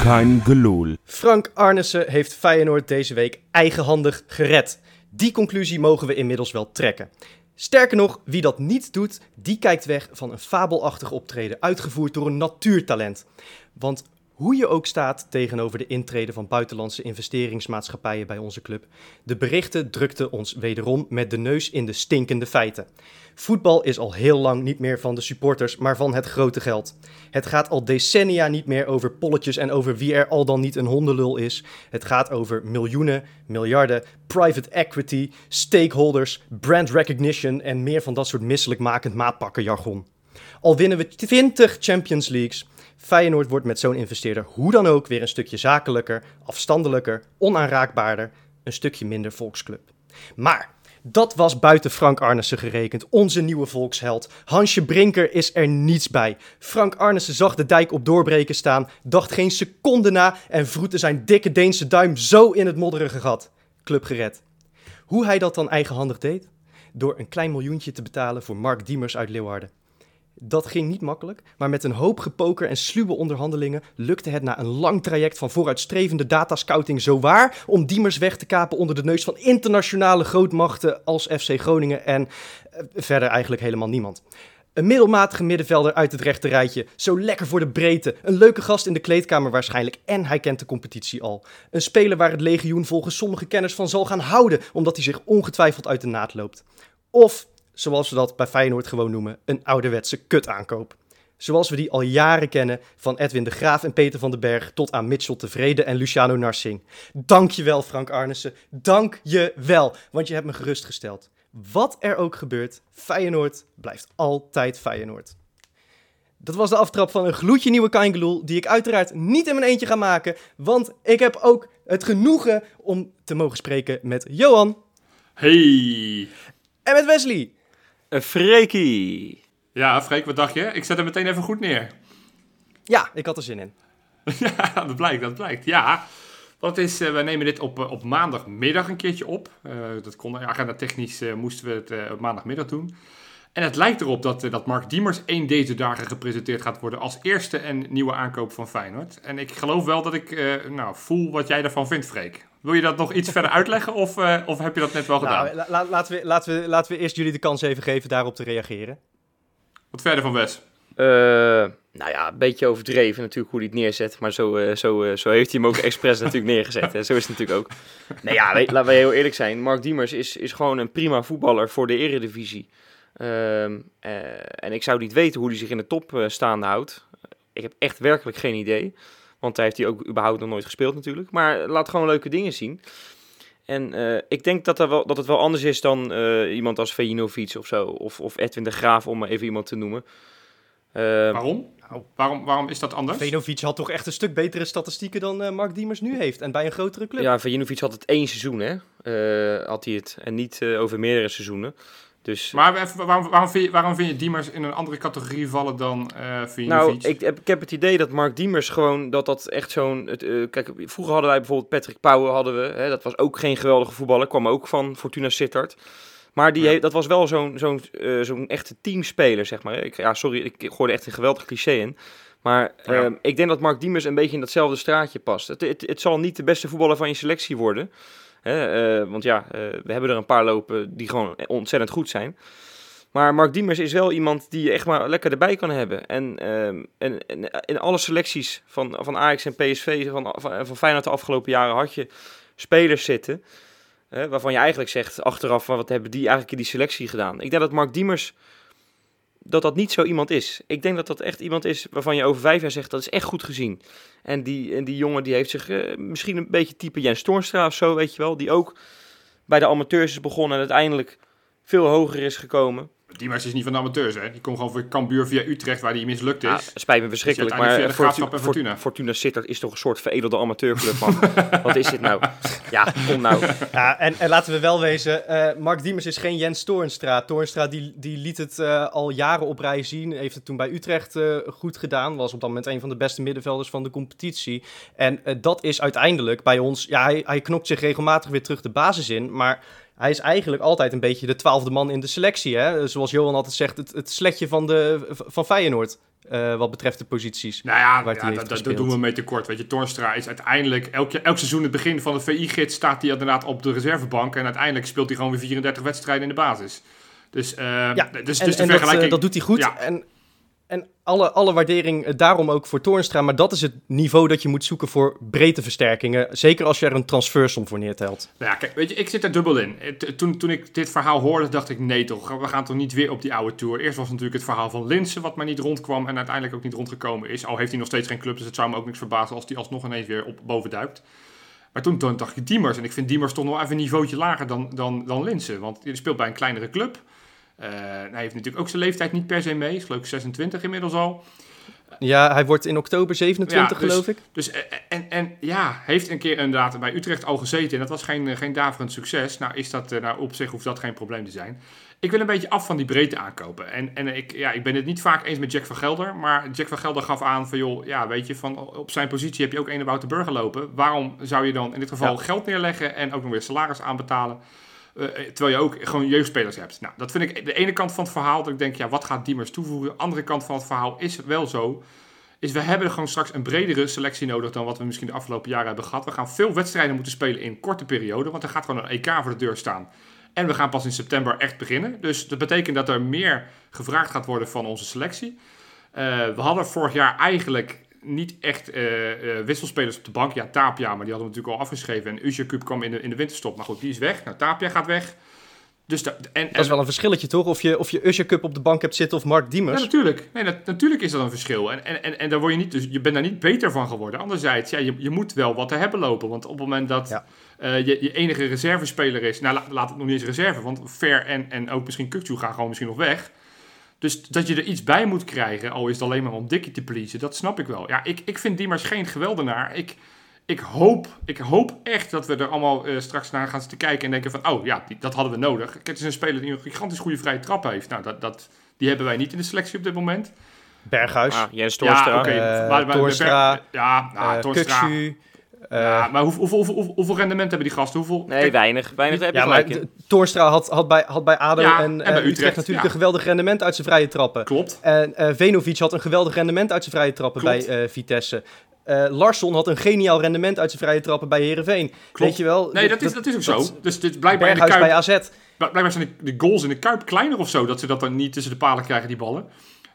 Kein gelul. Frank Arnissen heeft Feyenoord deze week eigenhandig gered. Die conclusie mogen we inmiddels wel trekken. Sterker nog, wie dat niet doet, die kijkt weg van een fabelachtig optreden uitgevoerd door een natuurtalent. Want hoe je ook staat tegenover de intrede van buitenlandse investeringsmaatschappijen bij onze club, de berichten drukten ons wederom met de neus in de stinkende feiten. Voetbal is al heel lang niet meer van de supporters, maar van het grote geld. Het gaat al decennia niet meer over polletjes en over wie er al dan niet een hondenlul is. Het gaat over miljoenen, miljarden, private equity, stakeholders, brand recognition en meer van dat soort misselijkmakend maatpakkenjargon. Al winnen we 20 Champions Leagues, Feyenoord wordt met zo'n investeerder hoe dan ook weer een stukje zakelijker, afstandelijker, onaanraakbaarder, een stukje minder volksclub. Maar dat was buiten Frank Arnissen gerekend, onze nieuwe volksheld. Hansje Brinker is er niets bij. Frank Arnissen zag de dijk op doorbreken staan, dacht geen seconde na en vroette zijn dikke Deense duim zo in het modderige gat. Club gered. Hoe hij dat dan eigenhandig deed? Door een klein miljoentje te betalen voor Mark Diemers uit Leeuwarden. Dat ging niet makkelijk, maar met een hoop gepoker en sluwe onderhandelingen lukte het na een lang traject van vooruitstrevende datascouting zowaar om Diemers weg te kapen onder de neus van internationale grootmachten als FC Groningen en verder eigenlijk helemaal niemand. Een middelmatige middenvelder uit het rechte rijtje, zo lekker voor de breedte, een leuke gast in de kleedkamer waarschijnlijk en hij kent de competitie al. Een speler waar het legioen volgens sommige kenners van zal gaan houden, omdat hij zich ongetwijfeld uit de naad loopt. Of, zoals we dat bij Feyenoord gewoon noemen, een ouderwetse kutaankoop. Zoals we die al jaren kennen, van Edwin de Graaf en Peter van den Berg tot aan Mitchell Tevreden en Luciano Narsing. Dankjewel Frank Arnissen, dankjewel, want je hebt me gerustgesteld. Wat er ook gebeurt, Feyenoord blijft altijd Feyenoord. Dat was de aftrap van een gloedje nieuwe Kein Gelul, die ik uiteraard niet in mijn eentje ga maken, want ik heb ook het genoegen om te mogen spreken met Johan. Hey! En met Wesley. Freekie. Ja, Freek, wat dacht je? Ik zet hem meteen even goed neer. Ja, ik had er zin in. Ja, dat blijkt. Ja, want het is, we nemen dit op maandagmiddag een keertje op. Dat kon, agenda technisch moesten we het op maandagmiddag doen. En het lijkt erop dat Mark Diemers deze dagen gepresenteerd gaat worden als eerste en nieuwe aankoop van Feyenoord. En ik geloof wel dat ik voel wat jij daarvan vindt, Freek. Wil je dat nog iets verder uitleggen of heb je dat net wel gedaan? Laten we eerst jullie de kans even geven daarop te reageren. Wat verder van Wes? Een beetje overdreven natuurlijk hoe hij het neerzet. Maar zo heeft hij hem ook expres natuurlijk neergezet. Hè. Zo is het natuurlijk ook. Laten we heel eerlijk zijn. Mark Diemers is gewoon een prima voetballer voor de Eredivisie. En ik zou niet weten hoe hij zich in de top staande houdt. Ik heb echt werkelijk geen idee. Want daar heeft hij ook überhaupt nog nooit gespeeld natuurlijk. Maar laat gewoon leuke dingen zien. En ik denk dat het wel anders is dan iemand als Vejinovic of zo. Of Edwin de Graaf, om maar even iemand te noemen. Waarom? Waarom is dat anders? Vejinovic had toch echt een stuk betere statistieken dan Mark Diemers nu heeft. En bij een grotere club. Ja, Vejinovic had het 1 seizoen, hè? Had hij het. En niet over meerdere seizoenen. Dus, maar waarom vind je Diemers in een andere categorie vallen dan Vejinovic? Nou, ik heb het idee dat Mark Diemers gewoon dat echt zo'n... kijk, vroeger hadden wij bijvoorbeeld Patrick Pauwen, hè, dat was ook geen geweldige voetballer, kwam ook van Fortuna Sittard. Maar dat was wel zo'n echte teamspeler, zeg maar. Ik gooide echt een geweldig cliché in. Maar ik denk dat Mark Diemers een beetje in datzelfde straatje past. Het zal niet de beste voetballer van je selectie worden. Want we hebben er een paar lopen die gewoon ontzettend goed zijn. Maar Mark Diemers is wel iemand die je echt maar lekker erbij kan hebben. En in alle selecties van Ajax en PSV, van Feyenoord de afgelopen jaren had je spelers zitten. Waarvan je eigenlijk zegt achteraf, wat hebben die eigenlijk in die selectie gedaan? Ik denk dat Mark Diemers, dat niet zo iemand is. Ik denk dat echt iemand is waarvan je over 5 jaar zegt, dat is echt goed gezien. En die jongen die heeft zich misschien een beetje type Jens Toornstra of zo, weet je wel. Die ook bij de amateurs is begonnen en uiteindelijk veel hoger is gekomen. Diemers is niet van de amateurs, hè? Die komt gewoon voor Cambuur via Utrecht, waar hij mislukt is. Ja, spijt me verschrikkelijk, maar Fortuna Sittard is toch een soort veredelde amateurclub, man. Wat is dit nou? Ja, kom nou. Ja, en laten we wel wezen, Mark Diemers is geen Jens Toornstra. Toornstra die liet het al jaren op rij zien, heeft het toen bij Utrecht goed gedaan, was op dat moment een van de beste middenvelders van de competitie. En dat is uiteindelijk bij ons, hij knokt zich regelmatig weer terug de basis in, maar hij is eigenlijk altijd een beetje de 12e man in de selectie. Hè? Zoals Johan altijd zegt, het sletje van Feyenoord. wat betreft de posities. Nou ja, waar hij heeft dat gespeeld. doen we mee tekort. Weet je, Toornstra is uiteindelijk elk seizoen het begin van de VI-gids staat hij inderdaad op de reservebank en uiteindelijk speelt hij gewoon weer 34 wedstrijden in de basis. Dus de vergelijking... dat doet hij goed. Ja. En alle waardering daarom ook voor Toornstra. Maar dat is het niveau dat je moet zoeken voor breedteversterkingen. Zeker als je er een transfersom voor neertelt. Nou ja, kijk, weet je, ik zit er dubbel in. Toen ik dit verhaal hoorde, dacht ik, nee toch, we gaan toch niet weer op die oude tour. Eerst was natuurlijk het verhaal van Linssen, wat maar niet rondkwam en uiteindelijk ook niet rondgekomen is. Al heeft hij nog steeds geen club, dus het zou me ook niks verbazen als hij alsnog ineens weer boven duikt. Maar toen dacht ik Diemers, en ik vind Diemers toch nog even een niveautje lager dan Linssen. Want hij speelt bij een kleinere club. Hij heeft natuurlijk ook zijn leeftijd niet per se mee. Is geloof ik 26 inmiddels al. Ja, hij wordt in oktober 27 geloof ik. Dus heeft een keer inderdaad bij Utrecht al gezeten. En dat was geen daverend succes. Nou, op zich hoeft dat geen probleem te zijn. Ik wil een beetje af van die breedte aankopen. Ik ben het niet vaak eens met Jack van Gelder. Maar Jack van Gelder gaf aan van, joh, ja, weet je, van op zijn positie heb je ook ene Wouter Burger lopen. Waarom zou je dan in dit geval geld neerleggen en ook nog weer salaris aanbetalen? Terwijl je ook gewoon jeugdspelers hebt. Nou, dat vind ik de ene kant van het verhaal. Dat ik denk, ja, wat gaat Diemers toevoegen? De andere kant van het verhaal is wel zo. We hebben gewoon straks een bredere selectie nodig dan wat we misschien de afgelopen jaren hebben gehad. We gaan veel wedstrijden moeten spelen in korte periode. Want er gaat gewoon een EK voor de deur staan. En we gaan pas in september echt beginnen. Dus dat betekent dat er meer gevraagd gaat worden van onze selectie. We hadden vorig jaar eigenlijk niet echt wisselspelers op de bank. Ja, Tapia, maar die hadden we natuurlijk al afgeschreven. En Uzjakup kwam in de winterstop. Maar goed, die is weg. Nou, Tapia gaat weg. Dus dat is wel een verschilletje, toch? Of je Uzjakup op de bank hebt zitten of Mark Diemers. Ja, natuurlijk. natuurlijk is dat een verschil. En daar word je niet, dus je bent daar niet beter van geworden. Anderzijds, ja, je moet wel wat te hebben lopen. Want op het moment dat je enige reservespeler is... Nou, laat het nog niet eens reserve. Want Ver en ook misschien Kukçu gaan gewoon misschien nog weg. Dus dat je er iets bij moet krijgen, al is het alleen maar om Dickie te pleasen, dat snap ik wel. Ja, ik vind Diemers geen geweldenaar. Ik hoop echt dat we er allemaal straks naar gaan zitten kijken en denken van, oh ja, dat hadden we nodig. Het is een speler die een gigantisch goede vrije trap heeft. Nou, die hebben wij niet in de selectie op dit moment. Berghuis. Jens Toornstra. Ja, oké. Toornstra. Toornstra. Kukçu. Maar hoeveel rendement hebben die gasten? Weinig. Daar heb je gelijk in. Toornstra had bij ADO en bij Utrecht natuurlijk een geweldig rendement uit zijn vrije trappen. Klopt. En Venovic had een geweldig rendement uit zijn vrije trappen bij Vitesse. Larsson had een geniaal rendement uit zijn vrije trappen bij Heerenveen. Klopt. Weet je wel? Nee, dat is ook zo. Dus dit blijkbaar in de Berghuis Kuip, bij AZ. blijkbaar zijn de goals in de Kuip kleiner of zo, dat ze dat dan niet tussen de palen krijgen, die ballen.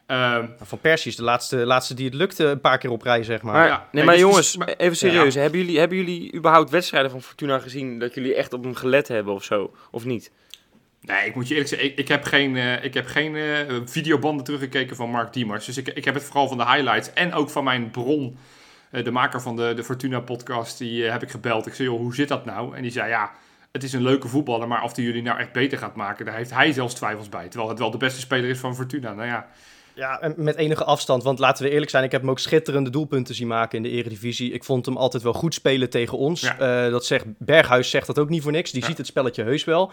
Van Persie is de laatste die het lukte een paar keer op rij, zeg maar. Maar jongens, even serieus. Ja. Hebben jullie überhaupt wedstrijden van Fortuna gezien dat jullie echt op hem gelet hebben of zo? Of niet? Nee, ik moet je eerlijk zeggen, ik heb geen videobanden teruggekeken van Mark Diemers. Dus ik heb het vooral van de highlights en ook van mijn bron, de maker van de Fortuna-podcast, die heb ik gebeld. Ik zei, joh, hoe zit dat nou? En die zei, ja, het is een leuke voetballer, maar of die jullie nou echt beter gaat maken, daar heeft hij zelfs twijfels bij. Terwijl het wel de beste speler is van Fortuna. Nou ja... Ja, en met enige afstand, want laten we eerlijk zijn, ik heb hem ook schitterende doelpunten zien maken in de Eredivisie. Ik vond hem altijd wel goed spelen tegen ons. Ja. Berghuis zegt dat ook niet voor niks, die ziet het spelletje heus wel.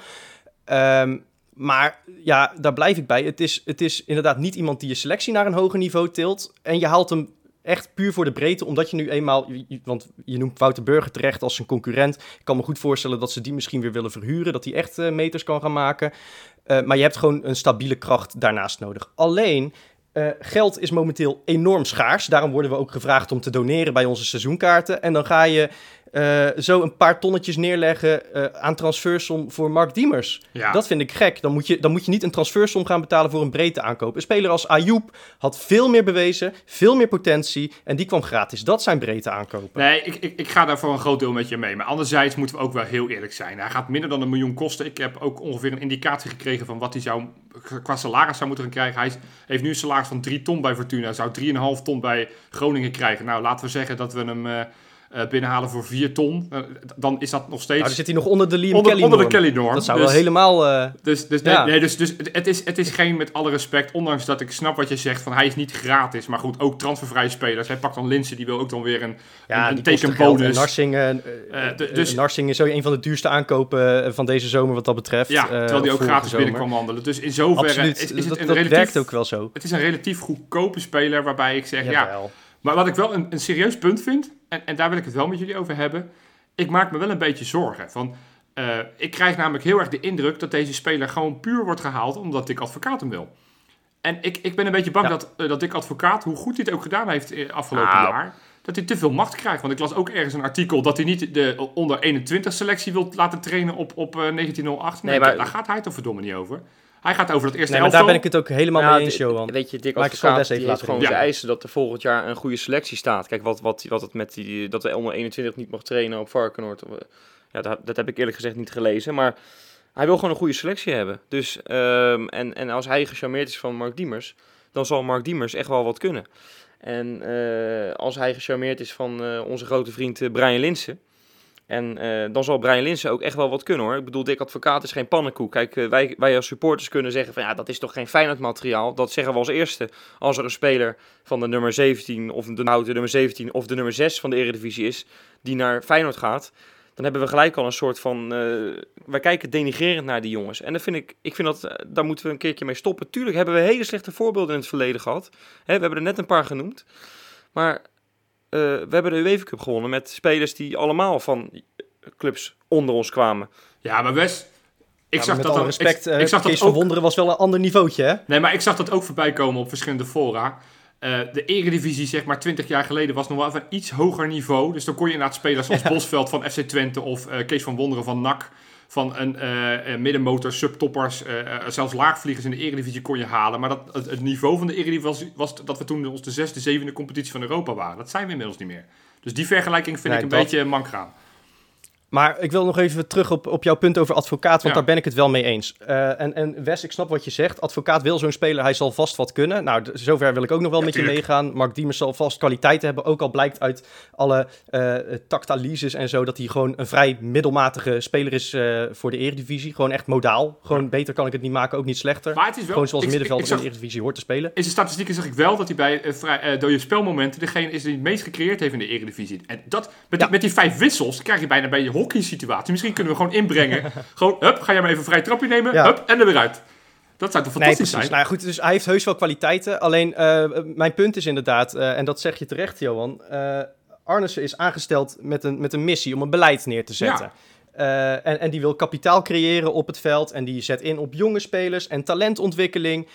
Maar ja, daar blijf ik bij. Het is inderdaad niet iemand die je selectie naar een hoger niveau tilt. En je haalt hem echt puur voor de breedte, omdat je nu eenmaal... Want je noemt Wouter Burger terecht als zijn concurrent. Ik kan me goed voorstellen dat ze die misschien weer willen verhuren, dat hij echt meters kan gaan maken. Maar je hebt gewoon een stabiele kracht daarnaast nodig. Alleen... geld is momenteel enorm schaars. Daarom worden we ook gevraagd om te doneren bij onze seizoenkaarten. En dan ga je zo een paar tonnetjes neerleggen aan transfersom voor Mark Diemers. Ja. Dat vind ik gek. Dan moet je niet een transfersom gaan betalen voor een breedte aankoop. Een speler als Ayoub had veel meer bewezen, veel meer potentie. En die kwam gratis. Dat zijn breedte aankopen. Nee, ik ga daar voor een groot deel met je mee. Maar anderzijds moeten we ook wel heel eerlijk zijn. Hij gaat minder dan 1 miljoen kosten. Ik heb ook ongeveer een indicatie gekregen van wat hij qua salaris zou moeten gaan krijgen. Hij heeft nu een salaris van 3 ton bij Fortuna. Zou 3,5 ton bij Groningen krijgen. Nou, laten we zeggen dat we hem binnenhalen voor 4 ton. Dan is dat nog steeds... Nou, dan zit hij nog onder de Liam Kelly-norm. Onder de Kelly-norm. Dat zou wel helemaal... Dus het is geen, met alle respect, ondanks dat ik snap wat je zegt, van hij is niet gratis. Maar goed, ook transfervrije spelers. Hij pakt dan Linssen, die wil ook dan weer een tekenbonus. Narsing is ook een van de duurste aankopen van deze zomer wat dat betreft. Ja, terwijl die ook gratis binnen kwam wandelen. Dus in zoverre is het dat werkt ook wel zo. Het is een relatief goedkope speler waarbij ik zeg, ja... Maar wat ik wel een serieus punt vind, en daar wil ik het wel met jullie over hebben, ik maak me wel een beetje zorgen. Ik krijg namelijk heel erg de indruk dat deze speler gewoon puur wordt gehaald omdat Dick Advocaat hem wil. En ik ben een beetje bang dat Dick Advocaat, hoe goed hij het ook gedaan heeft afgelopen jaar, dat hij te veel macht krijgt. Want ik las ook ergens een artikel dat hij niet de onder 21 selectie wil laten trainen op 1908. Nee, maar daar gaat hij toch verdomme niet over. Hij gaat over dat eerste elftal. Maar daar ben ik het ook helemaal mee eens, Johan. Weet je, Dick Advocaat heeft gewoon zijn eisen dat er volgend jaar een goede selectie staat. Kijk, wat het met dat de onder 21 niet mag trainen op Varkenoord. Ja, dat heb ik eerlijk gezegd niet gelezen. Maar hij wil gewoon een goede selectie hebben. Dus, en als hij gecharmeerd is van Mark Diemers, dan zal Mark Diemers echt wel wat kunnen. En als hij gecharmeerd is van onze grote vriend Brian Linssen, en dan zal Brian Linssen ook echt wel wat kunnen, hoor. Ik bedoel, Dick Advocaat is geen pannenkoek. Kijk, wij als supporters kunnen zeggen van, ja, dat is toch geen Feyenoord materiaal. Dat zeggen we als eerste. Als er een speler van de nummer 17 of de nummer 17 of de nummer 6 van de Eredivisie is, die naar Feyenoord gaat, dan hebben we gelijk al een soort van, wij kijken denigrerend naar die jongens. En ik vind dat, daar moeten we een keertje mee stoppen. Tuurlijk hebben we hele slechte voorbeelden in het verleden gehad. We hebben er net een paar genoemd. Maar we hebben de UEFA Cup gewonnen met spelers die allemaal van clubs onder ons kwamen. Ja, maar Wes, ik zag met dat alle respect, ik zag Kees dat ook, van Wonderen was wel een ander niveautje, hè? Nee, maar ik zag dat ook voorbij komen op verschillende fora. De Eredivisie, zeg maar 20 jaar geleden, was nog wel even een iets hoger niveau. Dus dan kon je inderdaad spelers als Bosveld van FC Twente of Kees van Wonderen van NAC, van een middenmotor, subtoppers, zelfs laagvliegers in de Eredivisie kon je halen. Maar het niveau van de Eredivisie was dat we toen ons de 6e, 7e competitie van Europa waren. Dat zijn we inmiddels niet meer. Dus die vergelijking vind ik een beetje mankraam. Maar ik wil nog even terug op jouw punt over Advocaat, want daar ben ik het wel mee eens. En Wes, ik snap wat je zegt. Advocaat wil zo'n speler, hij zal vast wat kunnen. Nou, zover wil ik ook nog wel met je meegaan. Mark Diemers zal vast kwaliteiten hebben. Ook al blijkt uit alle tactanalyses en zo dat hij gewoon een vrij middelmatige speler is voor de Eredivisie. Gewoon echt modaal. Gewoon beter kan ik het niet maken, ook niet slechter. Maar het is wel, gewoon zoals middenvelder in de Eredivisie hoort te spelen. In zijn statistieken zag ik wel dat hij bij dode spelmomenten degene is die het meest gecreëerd heeft in de Eredivisie. En dat, met die 5 wissels krijg je bijna bij je hockeysituatie. Misschien kunnen we gewoon inbrengen. Gewoon, hup, ga jij maar even een vrij trapje nemen. Hup, en er weer uit. Dat zou toch fantastisch zijn? Nou goed, dus hij heeft heus wel kwaliteiten. Alleen, mijn punt is inderdaad, en dat zeg je terecht, Johan. Arnissen is aangesteld met een missie om een beleid neer te zetten. Ja. En die wil kapitaal creëren op het veld. En die zet in op jonge spelers en talentontwikkeling.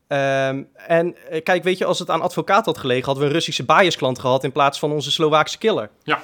En kijk, weet je, als het aan Advocaat had gelegen, hadden we een Russische biasklant gehad in plaats van onze Slovaakse killer. Ja.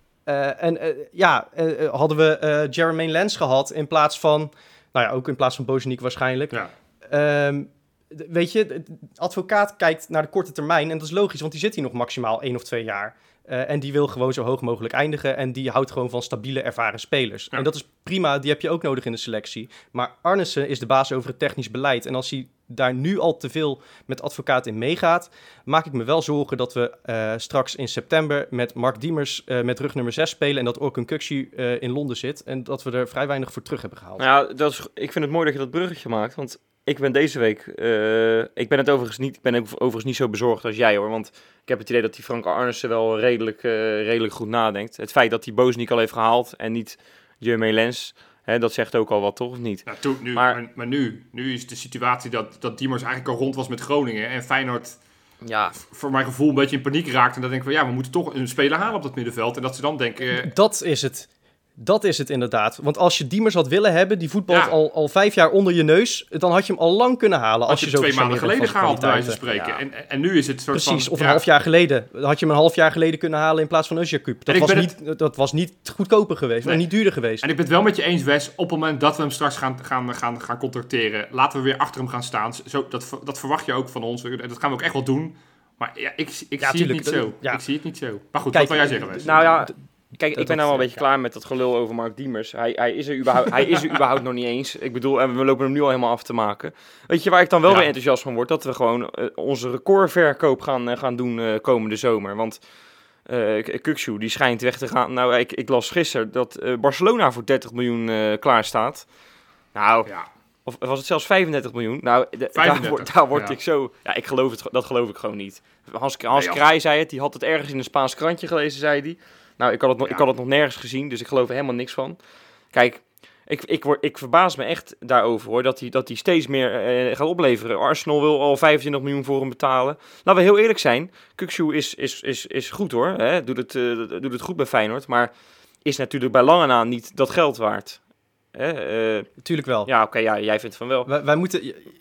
Hadden we Jermaine Lens gehad in plaats van, nou ja, ook in plaats van Bozeniek waarschijnlijk. Ja. Weet je, de Advocaat kijkt naar de korte termijn en dat is logisch, want die zit hier nog maximaal 1 of 2 jaar. En die wil gewoon zo hoog mogelijk eindigen en die houdt gewoon van stabiele, ervaren spelers. Ja. En dat is prima, die heb je ook nodig in de selectie. Maar Arnissen is de baas over het technisch beleid. En als hij daar nu al te veel met Advocaat in meegaat, maak ik me wel zorgen dat we straks in september met Mark Diemers met rug nummer 6 spelen en dat Orkun Kökçü in Londen zit. En dat we er vrij weinig voor terug hebben gehaald. Nou ja, ik vind het mooi dat je dat bruggetje maakt, want ik ben deze week, ik ben overigens niet zo bezorgd als jij, hoor. Want ik heb het idee dat die Frank Arnissen wel redelijk goed nadenkt. Het feit dat hij Bozeniek al heeft gehaald en niet Jermaine Lens, dat zegt ook al wat, toch? Of niet? Ja, maar nu is de situatie dat Diemers eigenlijk al rond was met Groningen en Feyenoord voor mijn gevoel een beetje in paniek raakt. En dan denk ik van, we moeten toch een speler halen op dat middenveld. En dat ze dan denken... Dat is het inderdaad. Want als je Diemers had willen hebben, die voetbalt al 5 jaar onder je neus, dan had je hem al lang kunnen halen. Als je zo 2 maanden geleden gehaald, bij wijze van spreken. Ja. En nu is het soort Precies, of een half jaar geleden. Dan had je hem een half jaar geleden kunnen halen in plaats van Özyakup. Dat was niet goedkoper geweest, maar niet duurder geweest. En ik ben het wel met je eens, Wes. Op het moment dat we hem straks gaan contracteren, laten we weer achter hem gaan staan. Dat verwacht je ook van ons. Dat gaan we ook echt wel doen. Maar ik zie het niet zo. Ik zie het niet zo. Maar goed, wat wil jij zeggen, Wes? Nou ja... Kijk, ik ben nou wel een beetje klaar met dat gelul over Mark Diemers. Hij is er überhaupt nog niet eens. Ik bedoel, en we lopen hem nu al helemaal af te maken. Weet je waar ik dan wel weer enthousiast van word? Dat we gewoon onze recordverkoop gaan doen komende zomer. Want Kökçü, die schijnt weg te gaan. Nou, ik las gisteren dat Barcelona voor 30 miljoen klaar staat. Nou, of was het zelfs 35 miljoen? Nou, daar word ik zo... Ja, dat geloof ik gewoon niet. Hans Kraai zei het, die had het ergens in een Spaans krantje gelezen, zei hij. Nou, ik had het nog nergens gezien, dus ik geloof er helemaal niks van. Kijk, ik verbaas me echt daarover, hoor, dat hij steeds meer gaat opleveren. Arsenal wil al 25 miljoen voor hem betalen. Laten we heel eerlijk zijn, Kökçü is goed, hoor. Hè? Doet het goed bij Feyenoord, maar is natuurlijk bij lange na niet dat geld waard. Tuurlijk wel. Ja, oké, jij vindt van wel. Wij moeten...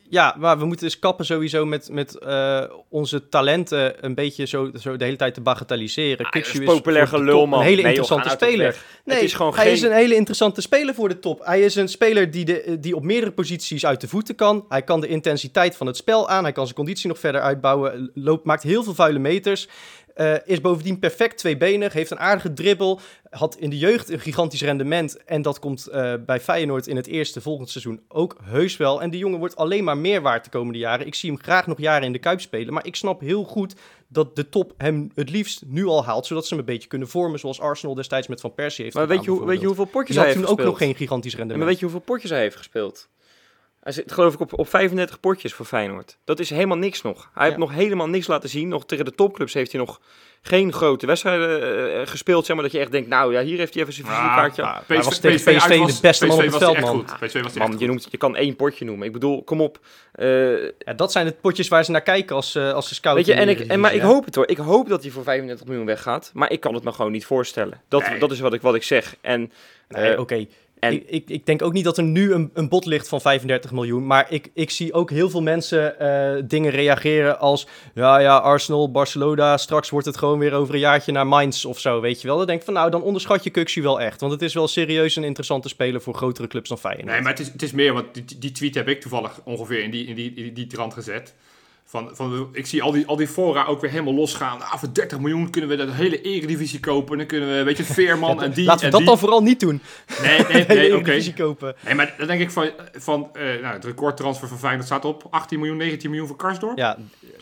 Ja, maar we moeten dus kappen sowieso met onze talenten een beetje zo de hele tijd te bagatelliseren. Dat Kukçu is populair voor de gelul, top man. een hele Nee, joh, interessante ga nou toch speler. weg. Nee, Het is gewoon hij is een hele interessante speler voor de top. Hij is een speler die op meerdere posities uit de voeten kan. Hij kan de intensiteit van het spel aan. Hij kan zijn conditie nog verder uitbouwen. Maakt heel veel vuile meters. Is bovendien perfect tweebenig, heeft een aardige dribbel, had in de jeugd een gigantisch rendement en dat komt bij Feyenoord in het eerste volgend seizoen ook heus wel. En die jongen wordt alleen maar meer waard de komende jaren. Ik zie hem graag nog jaren in de Kuip spelen, maar ik snap heel goed dat de top hem het liefst nu al haalt, zodat ze hem een beetje kunnen vormen zoals Arsenal destijds met Van Persie heeft Maar gedaan. weet je hoeveel potjes hij hij had heeft toen ook gespeeld? nog geen gigantisch Ja, rendement. maar weet je hoeveel potjes hij heeft gespeeld? Hij zit geloof ik op 35 potjes voor Feyenoord. Dat is helemaal niks nog. Hij heeft nog helemaal niks laten zien. Nog tegen de topclubs heeft hij nog geen grote wedstrijden gespeeld. Zeg maar dat je echt denkt, nou ja, hier heeft hij even zijn visitekaartje. Hij was tegen PSV de beste man op het veld, man. PSV was Man, je kan 1 potje noemen. Ik bedoel, kom op. Ja, dat zijn de potjes waar ze naar kijken als ze scouten. Weet je, maar ik hoop het hoor. Ik hoop dat hij voor 35 miljoen weggaat. Maar ik kan het me gewoon niet voorstellen. Dat is wat ik zeg. En, Oké. En Ik denk ook niet dat er nu een bod ligt van 35 miljoen. Maar ik zie ook heel veel mensen dingen reageren als... Ja, Arsenal, Barcelona, straks wordt het gewoon weer over een jaartje naar Mainz of zo, weet je wel. Dan denk ik van, nou, dan onderschat je Kukçu wel echt. Want het is wel serieus een interessante speler voor grotere clubs dan Feyenoord. Nee, maar het is meer, want die tweet heb ik toevallig ongeveer in die trant gezet. Ik zie al die fora ook weer helemaal losgaan. Voor 30 miljoen kunnen we de hele Eredivisie kopen. Dan kunnen we, weet je, Veerman en die. Laten we en dat die. dan vooral niet doen. Nee, Eredivisie oké. kopen. Nee, maar dan denk ik het recordtransfer van Feyenoord staat op 18 miljoen, 19 miljoen voor Karsdorp. Ja,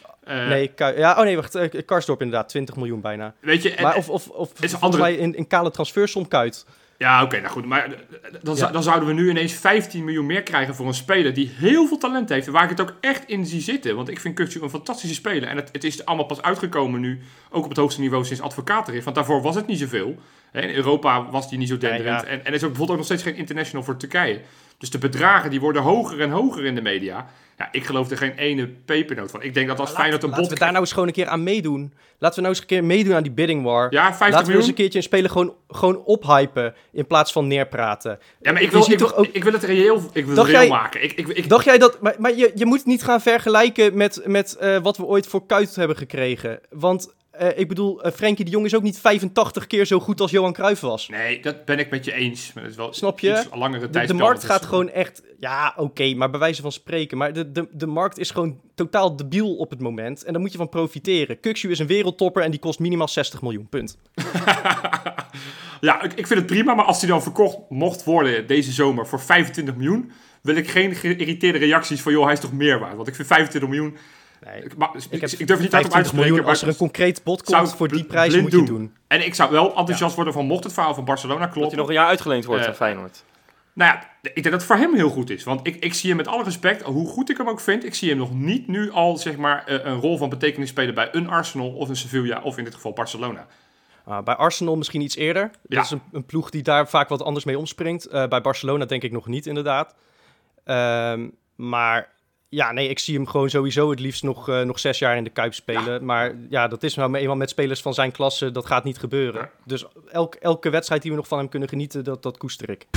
wacht, Karsdorp inderdaad, 20 miljoen bijna. Weet je, Maar of volgens mij in kale transfersom Kuit. Ja, oké, nou goed. Maar dan zouden we nu ineens 15 miljoen meer krijgen voor een speler die heel veel talent heeft. En waar ik het ook echt in zie zitten. Want ik vind Kukçu een fantastische speler. En het is allemaal pas uitgekomen nu. Ook op het hoogste niveau sinds Advocaat er is. Want daarvoor was het niet zoveel. In Europa was die niet zo denderend. Ja. En er is ook bijvoorbeeld ook nog steeds geen international voor Turkije. Dus de bedragen die worden hoger en hoger in de media. Ja, ik geloof er geen ene pepernoot van. Ik denk dat als Feyenoord een bod... Laten we daar nou eens gewoon een keer aan meedoen. Laten we nou eens een keer meedoen aan die bidding war. Ja, 50 Laten we miljoen. eens een keertje een speler gewoon ophypen in plaats van neerpraten. Ja, maar ik wil het reëel maken. Dacht jij dat... Maar je moet het niet gaan vergelijken met wat we ooit voor Kuit hebben gekregen. Want... ik bedoel, Frenkie de Jong is ook niet 85 keer zo goed als Johan Cruijff was. Nee, dat ben ik met je eens. Maar het is wel snap je? Iets langere tijd. De markt gaat gewoon echt... Ja, oké, maar bij wijze van spreken. Maar de markt is gewoon totaal debiel op het moment. En daar moet je van profiteren. Kukçu is een wereldtopper en die kost minimaal 60 miljoen, punt. Ja, ik vind het prima. Maar als hij dan verkocht mocht worden deze zomer voor 25 miljoen... wil ik geen geïrriteerde reacties van... joh, hij is toch meer waard? Want ik vind 25 miljoen... Nee, ik durf niet uit te spreken. Als er een concreet bod komt voor die prijs, moet je doen. En ik zou wel enthousiast worden van mocht het verhaal van Barcelona kloppen. Dat hij nog een jaar uitgeleend wordt van Feyenoord. Nou ja, ik denk dat het voor hem heel goed is. Want ik zie hem met alle respect, hoe goed ik hem ook vind... ik zie hem nog niet nu al zeg maar een rol van betekenis spelen... bij een Arsenal of een Sevilla of in dit geval Barcelona. Bij Arsenal misschien iets eerder. Dat is een ploeg die daar vaak wat anders mee omspringt. Bij Barcelona denk ik nog niet, inderdaad. Maar... Ja, nee, ik zie hem gewoon sowieso het liefst nog 6 jaar in de Kuip spelen. Ja. Maar ja, dat is nou eenmaal met spelers van zijn klasse, dat gaat niet gebeuren. Ja. Dus elke wedstrijd die we nog van hem kunnen genieten, dat koester ik.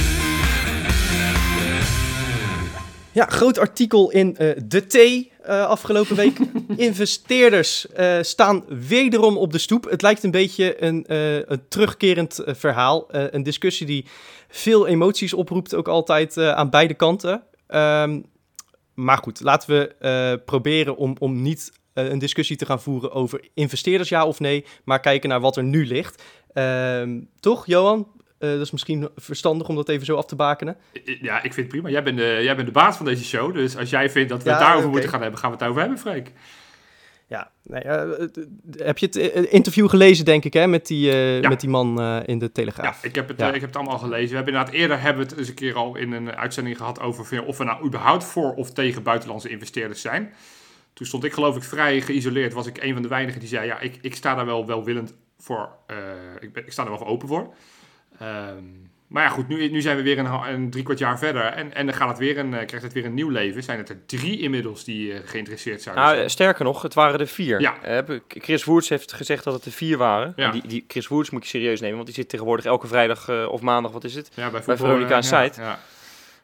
Ja, groot artikel in De T afgelopen week. Investeerders staan wederom op de stoep. Het lijkt een beetje een terugkerend verhaal. Een discussie die veel emoties oproept, ook altijd aan beide kanten. Maar goed, laten we proberen om niet een discussie te gaan voeren over investeerders ja of nee, maar kijken naar wat er nu ligt. Toch, Johan? Dat is misschien verstandig om dat even zo af te bakenen. Ja, ik vind het prima. Jij bent de baas van deze show, dus als jij vindt dat we het daarover moeten gaan hebben, gaan we het over hebben, Freek. Ja, heb je het interview gelezen, denk ik, hè, met die man in de Telegraaf? Ja, ik heb het allemaal gelezen. We hebben inderdaad eerder het eens een keer al in een uitzending gehad over of we nou überhaupt voor of tegen buitenlandse investeerders zijn. Toen stond ik geloof ik vrij geïsoleerd. Was ik een van de weinigen die zei, ja, ik sta daar wel welwillend voor. Ik sta er wel voor open voor. Maar ja, goed, nu zijn we weer een 3/4 jaar verder en dan krijgt het weer een nieuw leven. Zijn het er 3 inmiddels die geïnteresseerd zouden zijn? Sterker nog, het waren er 4. Ja. Chris Woerts heeft gezegd dat het er 4 waren. Ja. Die Chris Woerts moet je serieus nemen, want die zit tegenwoordig elke vrijdag of maandag, wat is het? Ja, bij Veronica Site. Ja.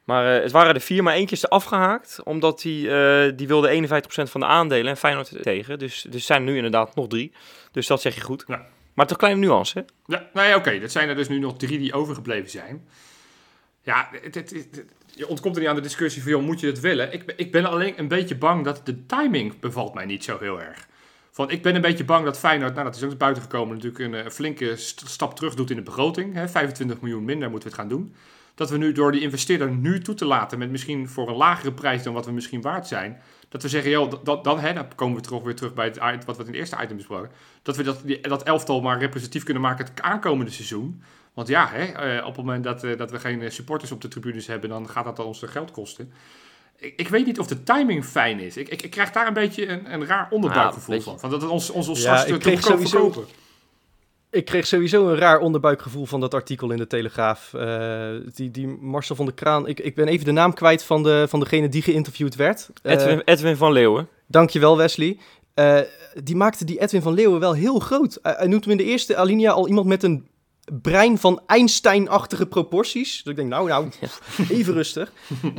Maar het waren er 4, maar eentje is er afgehaakt. Omdat die wilde 51% van de aandelen en Feyenoord tegen. Dus zijn er nu inderdaad nog 3. Dus dat zeg je goed. Ja. Maar toch kleine nuance, hè? Ja, nou ja, oké. Dat zijn er dus nu nog 3 die overgebleven zijn. Ja, je ontkomt er niet aan de discussie van, joh, moet je het willen? Ik ben alleen een beetje bang dat de timing bevalt mij niet zo heel erg. Want ik ben een beetje bang dat Feyenoord, dat is ook buiten gekomen, natuurlijk een flinke stap terug doet in de begroting. Hè, 25 miljoen minder moeten we het gaan doen. Dat we nu door die investeerder nu toe te laten, met misschien voor een lagere prijs dan wat we misschien waard zijn, dat we zeggen, joh, dan komen we toch weer terug bij wat we in het eerste item besproken, dat we dat elftal maar representatief kunnen maken het aankomende seizoen. Want ja, op het moment dat we geen supporters op de tribunes hebben, dan gaat dat ons geld kosten. Ik weet niet of de timing fijn is. Ik krijg daar een beetje een raar onderbuikgevoel van. Van dat het ons straks te verkopen. Ik kreeg sowieso een raar onderbuikgevoel van dat artikel in de Telegraaf. Die Marcel van der Kraan. Ik ben even de naam kwijt van degene die geïnterviewd werd. Edwin van Leeuwen. Dankjewel, Wesley. Die maakte die Edwin van Leeuwen wel heel groot. Hij noemt hem in de eerste alinea al iemand met een brein van Einstein-achtige proporties. Dus ik denk, nou, even rustig.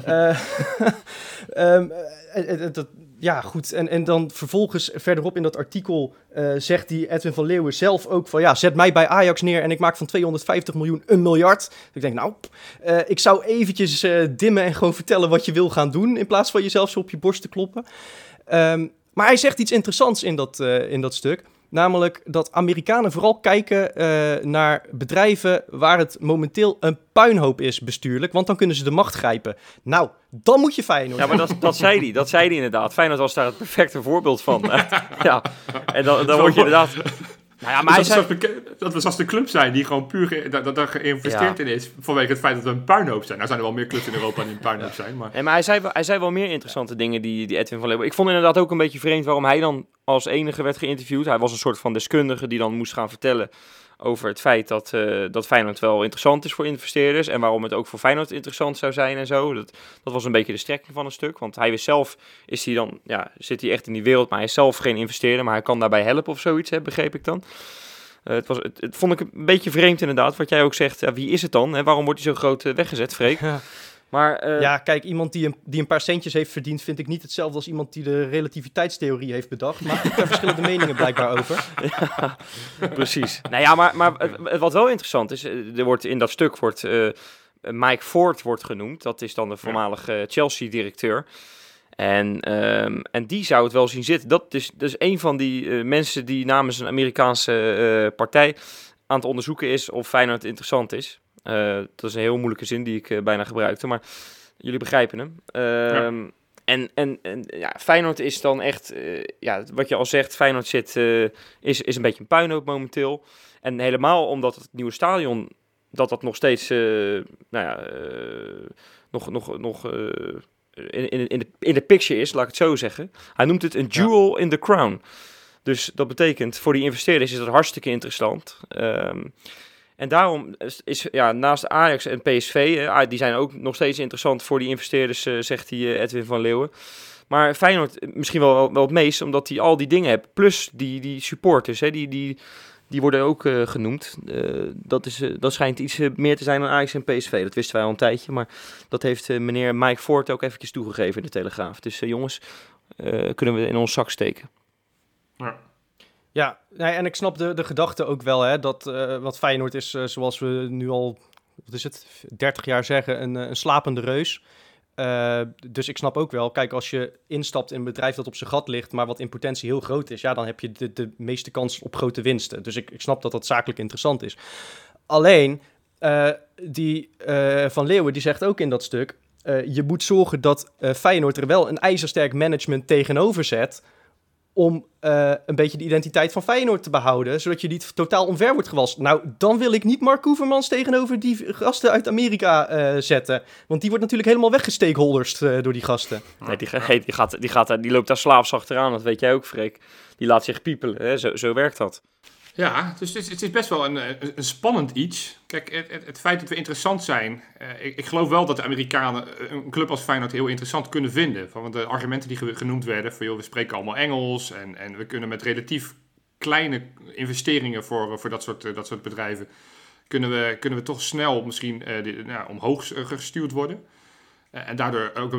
Ja, goed. En dan vervolgens verderop in dat artikel zegt die Edwin van Leeuwen zelf ook van, ja, zet mij bij Ajax neer en ik maak van 250 miljoen 1 miljard. Dus ik denk, nou, ik zou eventjes dimmen en gewoon vertellen wat je wil gaan doen, in plaats van jezelf zo op je borst te kloppen. Maar hij zegt iets interessants in dat stuk. Namelijk dat Amerikanen vooral kijken naar bedrijven waar het momenteel een puinhoop is bestuurlijk. Want dan kunnen ze de macht grijpen. Nou, dan moet je Feyenoord. Ja, maar dat zei hij. Dat zei hij inderdaad. Feyenoord was daar het perfecte voorbeeld van. Ja, en dan word je inderdaad... Nou ja, maar dat we zoals de club zijn die gewoon puur dat er geïnvesteerd in is vanwege het feit dat we een puinhoop zijn. Nou zijn er wel meer clubs in Europa die een puinhoop zijn. Maar hij zei wel meer interessante dingen, die Edwin van Leeuwen. Ik vond inderdaad ook een beetje vreemd waarom hij dan als enige werd geïnterviewd. Hij was een soort van deskundige die dan moest gaan vertellen over het feit dat Feyenoord wel interessant is voor investeerders. En waarom het ook voor Feyenoord interessant zou zijn en zo. Dat was een beetje de strekking van een stuk. Want hij zelf zit hij echt in die wereld. Maar hij is zelf geen investeerder. Maar hij kan daarbij helpen of zoiets, begreep ik dan. Het vond ik een beetje vreemd inderdaad. Wat jij ook zegt, wie is het dan? En waarom wordt hij zo groot weggezet, Freek? Ja. Maar, ja, kijk, iemand die een paar centjes heeft verdiend, vind ik niet hetzelfde als iemand die de relativiteitstheorie heeft bedacht. Maar ik heb verschillende meningen blijkbaar over. Ja, precies. Nou ja, maar wat wel interessant is, in dat stuk wordt Mike Ford wordt genoemd. Dat is dan de voormalige Chelsea-directeur. En die zou het wel zien zitten. Dat is een van die mensen die namens een Amerikaanse partij aan het onderzoeken is of Feyenoord interessant is. Dat is een heel moeilijke zin die ik bijna gebruikte, maar jullie begrijpen hem. En Feyenoord is dan echt, wat je al zegt, Feyenoord is een beetje een puinhoop momenteel. En helemaal omdat het nieuwe stadion, dat nog steeds, in de picture is, laat ik het zo zeggen. Hij noemt het een jewel in the crown. Dus dat betekent, voor die investeerders is dat hartstikke interessant. En daarom is naast Ajax en PSV, die zijn ook nog steeds interessant voor die investeerders, zegt die Edwin van Leeuwen. Maar Feyenoord misschien wel het meest, omdat hij al die dingen heeft. Plus die supporters, die worden ook genoemd. Dat schijnt iets meer te zijn dan Ajax en PSV. Dat wisten wij al een tijdje, maar dat heeft meneer Mike Ford ook eventjes toegegeven in de Telegraaf. Dus jongens, kunnen we in ons zak steken. Ja. Ja, en ik snap de gedachte ook wel, hè, dat wat Feyenoord is, zoals we nu al, 30 jaar zeggen, een slapende reus. Dus ik snap ook wel, kijk, als je instapt in een bedrijf dat op zijn gat ligt, maar wat in potentie heel groot is, ja, dan heb je de meeste kans op grote winsten. Dus ik snap dat zakelijk interessant is. Alleen, die Van Leeuwen, die zegt ook in dat stuk, je moet zorgen dat Feyenoord er wel een ijzersterk management tegenover zet, om een beetje de identiteit van Feyenoord te behouden, zodat je niet totaal omver wordt gewalst. Nou, dan wil ik niet Mark Koevermans tegenover die gasten uit Amerika zetten. Want die wordt natuurlijk helemaal weggestakeholderst door die gasten. Nee, die loopt daar slaafs achteraan, dat weet jij ook, Freek. Die laat zich piepelen, hè? Zo werkt dat. Ja, dus het is best wel een spannend iets. Kijk, het feit dat we interessant zijn. Ik geloof wel dat de Amerikanen een club als Feyenoord heel interessant kunnen vinden. Want de argumenten die genoemd werden, van we spreken allemaal Engels. En we kunnen met relatief kleine investeringen voor dat soort bedrijven, kunnen we toch snel misschien omhoog gestuurd worden. En daardoor ook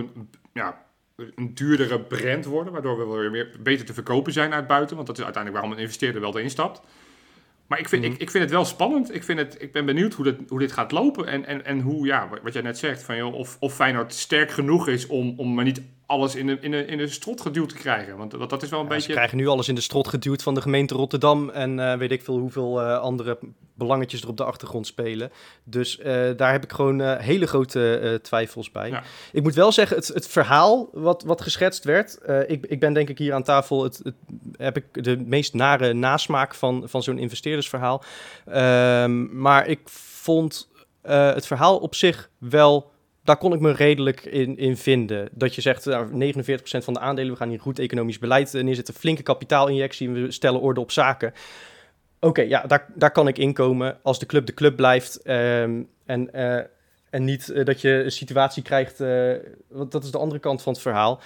een duurdere brand worden, waardoor we weer beter te verkopen zijn uit buiten. Want dat is uiteindelijk waarom een investeerder wel erin stapt. Maar ik vind het wel spannend. Ik ben benieuwd hoe dit gaat lopen. En hoe, wat jij net zegt, van, joh, of Feyenoord sterk genoeg is om maar niet alles in de strot geduwd te krijgen. Want dat is wel een beetje... Ze krijgen nu alles in de strot geduwd van de gemeente Rotterdam. En weet ik veel hoeveel andere belangetjes er op de achtergrond spelen. Dus daar heb ik gewoon hele grote twijfels bij. Ja. Ik moet wel zeggen, het verhaal wat geschetst werd. Ik ben denk ik hier aan tafel, heb ik de meest nare nasmaak van zo'n investeerdersverhaal. Maar ik vond het verhaal op zich wel... Daar kon ik me redelijk in vinden. Dat je zegt, 49% van de aandelen, we gaan hier goed economisch beleid neerzetten, flinke kapitaalinjectie, we stellen orde op zaken. Oké, ja, daar kan ik inkomen als de club blijft. En niet dat je een situatie krijgt, want dat is de andere kant van het verhaal.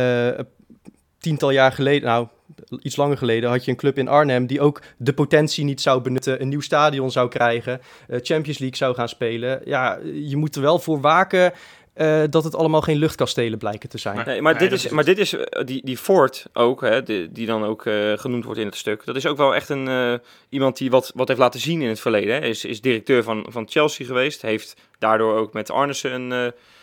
Tiental jaar geleden, iets langer geleden, had je een club in Arnhem die ook de potentie niet zou benutten, een nieuw stadion zou krijgen, Champions League zou gaan spelen. Ja, je moet er wel voor waken dat het allemaal geen luchtkastelen blijken te zijn. Nee, dit is die Ford ook, hè, die dan ook genoemd wordt in het stuk. Dat is ook wel echt iemand die wat heeft laten zien in het verleden. Hè. Is directeur van Chelsea geweest, heeft daardoor ook met Arnissen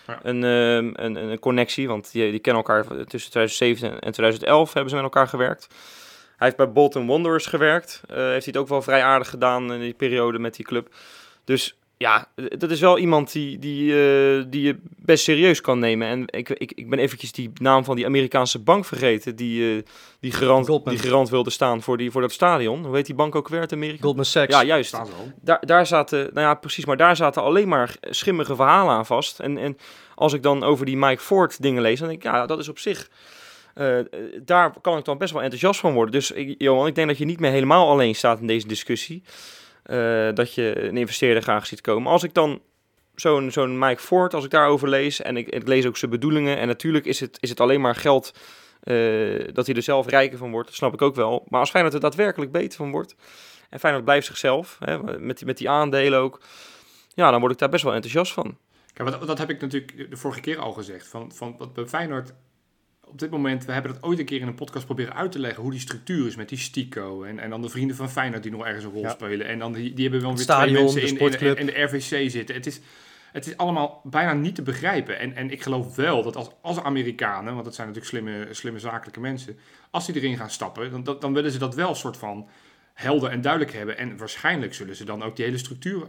een connectie, want die kennen elkaar tussen 2007 en 2011 hebben ze met elkaar gewerkt. Hij heeft bij Bolton Wanderers gewerkt, heeft hij het ook wel vrij aardig gedaan in die periode met die club. Dus ja, dat is wel iemand die je best serieus kan nemen. En ik ben eventjes die naam van die Amerikaanse bank vergeten, die garant wilde staan voor dat stadion. Hoe heet die bank ook weer uit Amerika? Goldman Sachs. Ja, juist. Daar zaten, precies, maar daar zaten alleen maar schimmige verhalen aan vast. En als ik dan over die Mike Ford dingen lees, dan denk ik, ja, dat is op zich... daar kan ik dan best wel enthousiast van worden. Dus Johan, ik denk dat je niet meer helemaal alleen staat in deze discussie. Dat je een investeerder graag ziet komen. Als ik dan zo'n Mike Ford, als ik daarover lees... en ik lees ook zijn bedoelingen... en natuurlijk is het alleen maar geld... dat hij er zelf rijker van wordt, dat snap ik ook wel. Maar als Feyenoord er daadwerkelijk beter van wordt... en Feyenoord blijft zichzelf, hè, met die aandelen ook... ja, dan word ik daar best wel enthousiast van. Kijk, dat heb ik natuurlijk de vorige keer al gezegd. Van wat bij Feyenoord... Op dit moment, we hebben dat ooit een keer in een podcast proberen uit te leggen... hoe die structuur is met die Stico... en dan de vrienden van Feyenoord die nog ergens een rol spelen. En dan die hebben wel weer stadion, twee mensen in de RVC zitten. Het is allemaal bijna niet te begrijpen. En ik geloof wel dat als Amerikanen... want dat zijn natuurlijk slimme zakelijke mensen... als die erin gaan stappen, dan willen ze dat wel een soort van... helder en duidelijk hebben. En waarscheenlijk zullen ze dan ook die hele structuur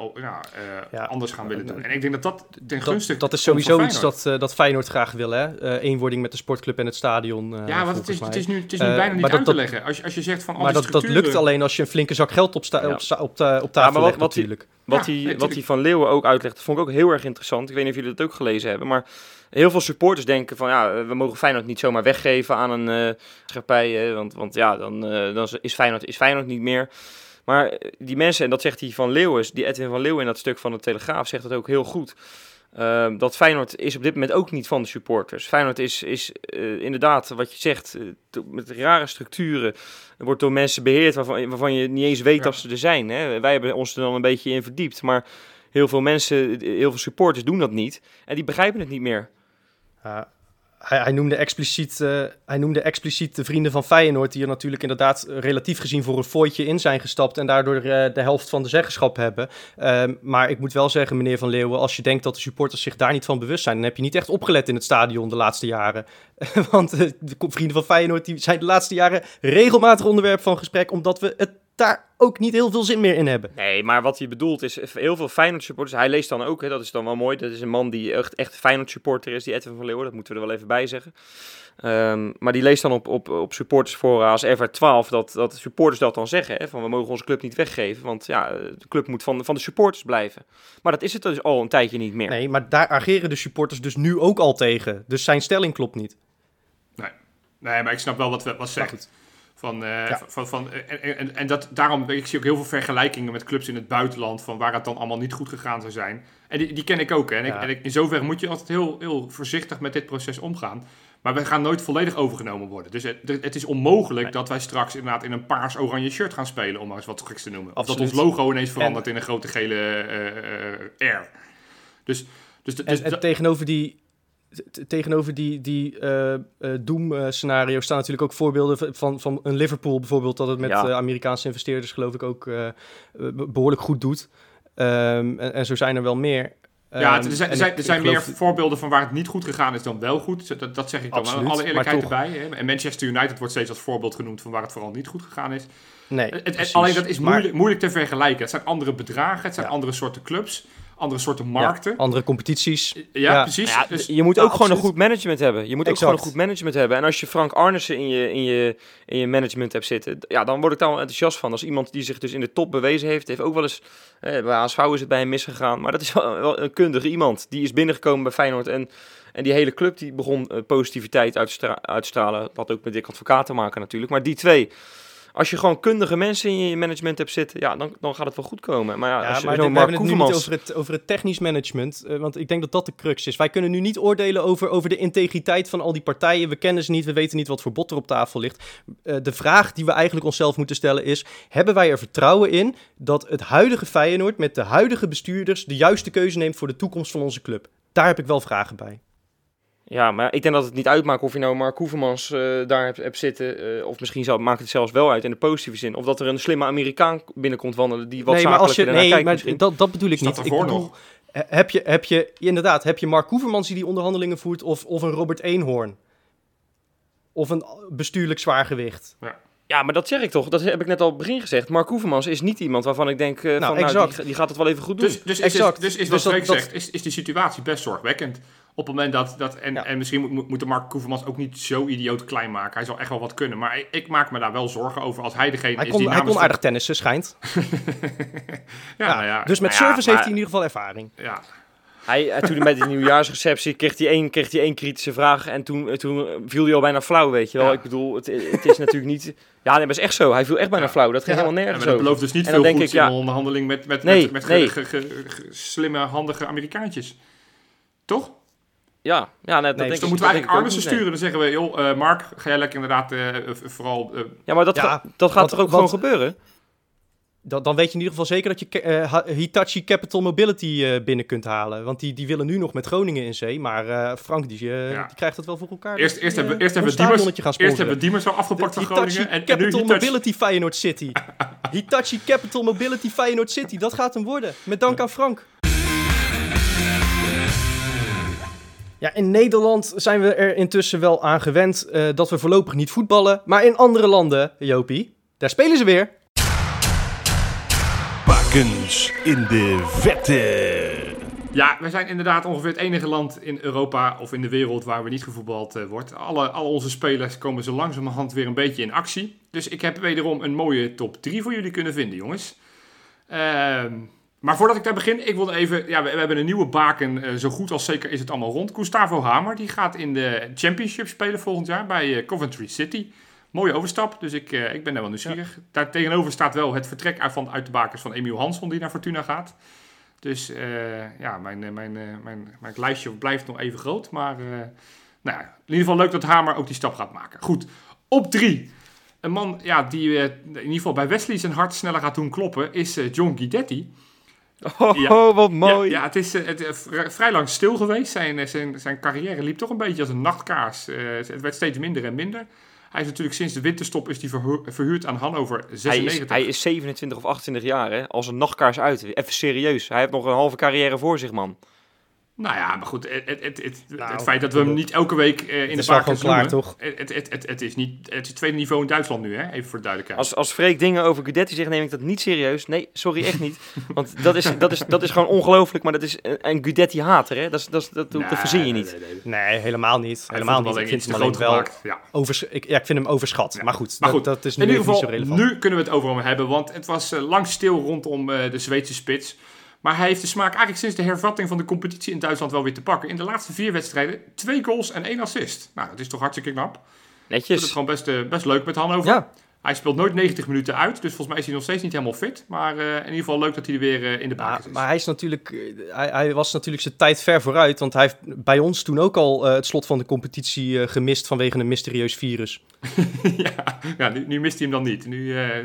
anders gaan willen doen. En ik denk dat ten gunste... Dat is sowieso iets dat Feyenoord graag wil, hè? Eenwording met de sportclub en het stadion. Want het is nu bijna niet uit te leggen. Als je zegt van... Maar dat lukt alleen als je een flinke zak geld op tafel legt natuurlijk. Wat die Van Leeuwen ook uitlegt, dat vond ik ook heel erg interessant. Ik weet niet of jullie dat ook gelezen hebben, maar... Heel veel supporters denken van we mogen Feyenoord niet zomaar weggeven aan een maatschappij, want dan is Feyenoord niet meer. Maar die mensen, en dat zegt die Van Leeuwen, die Edwin van Leeuwen in dat stuk van de Telegraaf zegt dat ook heel goed. Dat Feyenoord is op dit moment ook niet van de supporters. Feyenoord is inderdaad, wat je zegt, met rare structuren, wordt door mensen beheerd waarvan je niet eens weet dat ze er zijn. Hè? Wij hebben ons er dan een beetje in verdiept, maar heel veel mensen, heel veel supporters doen dat niet en die begrijpen het niet meer. Hij noemde expliciet de vrienden van Feyenoord... die er natuurlijk inderdaad relatief gezien voor een fooitje in zijn gestapt... en daardoor de helft van de zeggenschap hebben. Maar ik moet wel zeggen, meneer Van Leeuwen... als je denkt dat de supporters zich daar niet van bewust zijn... dan heb je niet echt opgelet in het stadion de laatste jaren. Want de vrienden van Feyenoord die zijn de laatste jaren... regelmatig onderwerp van gesprek... omdat we het daar ook niet heel veel zin meer in hebben. Nee, maar wat hij bedoelt is heel veel Feyenoord supporters. Hij leest dan ook, hè, dat is dan wel mooi. Dat is een man die echt Feyenoord supporter is, die Edwin van Leeuwen. Dat moeten we er wel even bij zeggen. Maar die leest dan op supportersfora als FR12 dat de supporters dat dan zeggen. Hè, van we mogen onze club niet weggeven, want de club moet van de supporters blijven. Maar dat is het dus al een tijdje niet meer. Nee, maar daar ageren de supporters dus nu ook al tegen. Dus zijn stelling klopt niet. Nee, maar ik snap wel wat zegt. En daarom ik zie ook heel veel vergelijkingen met clubs in het buitenland van waar het dan allemaal niet goed gegaan zou zijn. En die ken ik ook. Hè. En in zoverre moet je altijd heel, heel voorzichtig met dit proces omgaan. Maar we gaan nooit volledig overgenomen worden. Dus het is onmogelijk dat wij straks inderdaad in een paars-oranje shirt gaan spelen, om maar eens wat geks te noemen. Absoluut. Of dat ons logo ineens verandert in een grote gele R. Dus tegenover die tegenover die doom-scenario staan natuurlijk ook voorbeelden van een Liverpool bijvoorbeeld, dat het met Amerikaanse investeerders geloof ik ook behoorlijk goed doet. En zo zijn er wel meer. Er zijn meer voorbeelden van waar het niet goed gegaan is dan wel goed. Dat zeg ik dan wel. Alle eerlijkheid erbij. Hè? En Manchester United wordt steeds als voorbeeld genoemd van waar het vooral niet goed gegaan is. Nee, alleen dat is moeilijk te vergelijken. Het zijn andere bedragen, het zijn andere soorten clubs, andere soorten markten. Andere competities. Ja, precies. Ja, dus je moet ook gewoon een goed management hebben. En als je Frank Arnissen in je management hebt zitten, dan word ik daar wel enthousiast van. Als iemand die zich dus in de top bewezen heeft ook wel eens, bij HSV is het bij hem misgegaan, maar dat is wel een kundige iemand. Die is binnengekomen bij Feyenoord en die hele club die begon positiviteit uit te stralen. Dat had ook met Dick Advocaat te maken natuurlijk. Maar die twee, als je gewoon kundige mensen in je management hebt zitten, dan gaat het wel goed komen. Maar als je we hebben het nu niet over het technisch management, want ik denk dat dat de crux is. Wij kunnen nu niet oordelen over de integriteit van al die partijen. We kennen ze niet, we weten niet wat voor bot er op tafel ligt. De vraag die we eigenlijk onszelf moeten stellen is, hebben wij er vertrouwen in dat het huidige Feyenoord met de huidige bestuurders de juiste keuze neemt voor de toekomst van onze club? Daar heb ik wel vragen bij. Ja, maar ik denk dat het niet uitmaakt of je nou Mark Hoevermans daar hebt zitten. Of misschien maakt het zelfs wel uit in de positieve zin. Of dat er een slimme Amerikaan binnenkomt wandelen die wat zakelijker ernaar kijkt. Maar dat bedoel ik niet. Ik bedoel, heb je Mark Hoevermans die onderhandelingen voert of een Robert Eenhoorn? Of een bestuurlijk zwaargewicht? Ja, maar dat zeg ik toch. Dat heb ik net al op het begin gezegd. Mark Hoevermans is niet iemand waarvan ik denk die gaat het wel even goed doen. Dus wat Freek zegt, is die situatie best zorgwekkend. Op het moment en misschien moet de Mark Hoevermans ook niet zo idioot klein maken. Hij zal echt wel wat kunnen. Maar ik maak me daar wel zorgen over als hij degene is die namens... Hij kon aardig tennissen, schijnt. Dus met service heeft hij in ieder geval ervaring. Ja. Toen bij die nieuwjaarsreceptie kreeg hij één kritische vraag en toen viel hij al bijna flauw, weet je wel. Ja. Ik bedoel, het is natuurlijk niet... Ja, dat is echt zo. Hij viel echt bijna flauw. Dat ging helemaal nergens over. Dat belooft dus niet veel goeds in een onderhandeling met slimme, handige Amerikaantjes. Toch? Ja, net, dus dan moeten we eigenlijk Arnissen sturen. Dan zeggen we, joh, Mark, ga jij lekker inderdaad vooral... Ja, maar dat gaat toch ook gewoon gebeuren? Dan weet je in ieder geval zeker dat je Hitachi Capital Mobility binnen kunt halen. Want die willen nu nog met Groningen in zee. Maar Frank, die krijgt dat wel voor elkaar. Eerst hebben we Diemers al afgepakt van Groningen. En Capital Mobility Feyenoord City. Hitachi Capital Mobility Feyenoord City. Dat gaat hem worden. Met dank aan Frank. Ja, in Nederland zijn we er intussen wel aan gewend dat we voorlopig niet voetballen. Maar in andere landen, Jopie, daar spelen ze weer. Bakens in de vette. Ja, wij zijn inderdaad ongeveer het enige land in Europa of in de wereld waar we niet gevoetbald wordt. Al onze spelers komen zo langzamerhand weer een beetje in actie. Dus ik heb wederom een mooie top 3 voor jullie kunnen vinden, jongens. Maar voordat ik daar begin, ik wilde even... Ja, we hebben een nieuwe baken, zo goed als zeker is het allemaal rond. Gustavo Hamer, die gaat in de Championship spelen volgend jaar bij Coventry City. Mooie overstap, dus ik ben daar wel nieuwsgierig. Ja. Daar tegenover staat wel het vertrek uit de bakens van Emiel Hansson, die naar Fortuna gaat. Dus mijn lijstje blijft nog even groot. Maar in ieder geval leuk dat Hamer ook die stap gaat maken. Goed, op 3. Een man die in ieder geval bij Wesley zijn hart sneller gaat doen kloppen, is John Guidetti. Wat mooi. Ja, het is vrij lang stil geweest. Zijn carrière liep toch een beetje als een nachtkaars. Het werd steeds minder en minder. Hij is natuurlijk sinds de winterstop verhuurd aan Hannover 96. Hij is 27 of 28 jaar, hè? Als een nachtkaars uit. Even serieus. Hij heeft nog een halve carrière voor zich, man. Nou ja, maar goed, het feit dat we hem niet elke week in de bakens noemen... toch? Het is tweede niveau in Duitsland nu, hè? Even voor de duidelijkheid. Als Freek dingen over Guidetti zegt, neem ik dat niet serieus. Nee, sorry, echt niet. Want dat is gewoon ongelooflijk, maar dat is een Guidetti-hater, hè? Dat verzin je niet. Nee, helemaal niet. Helemaal niet. Ik vind hem alleen wel... Ik vind hem overschat. Ja. Maar goed, dat is nu in ieder geval, niet zo relevant. Nu kunnen we het over hem hebben, want het was lang stil rondom de Zweedse spits... Maar hij heeft de smaak eigenlijk sinds de hervatting van de competitie in Duitsland wel weer te pakken. In de laatste 4 wedstrijden 2 goals en 1 assist. Nou, dat is toch hartstikke knap. Netjes. Doet het gewoon best leuk met Hannover. Ja. Hij speelt nooit 90 minuten uit, dus volgens mij is hij nog steeds niet helemaal fit. Maar in ieder geval leuk dat hij er weer in de basis is. Maar hij is natuurlijk, hij was natuurlijk zijn tijd ver vooruit. Want hij heeft bij ons toen ook al het slot van de competitie gemist vanwege een mysterieus virus. ja, nu mist hij hem dan niet.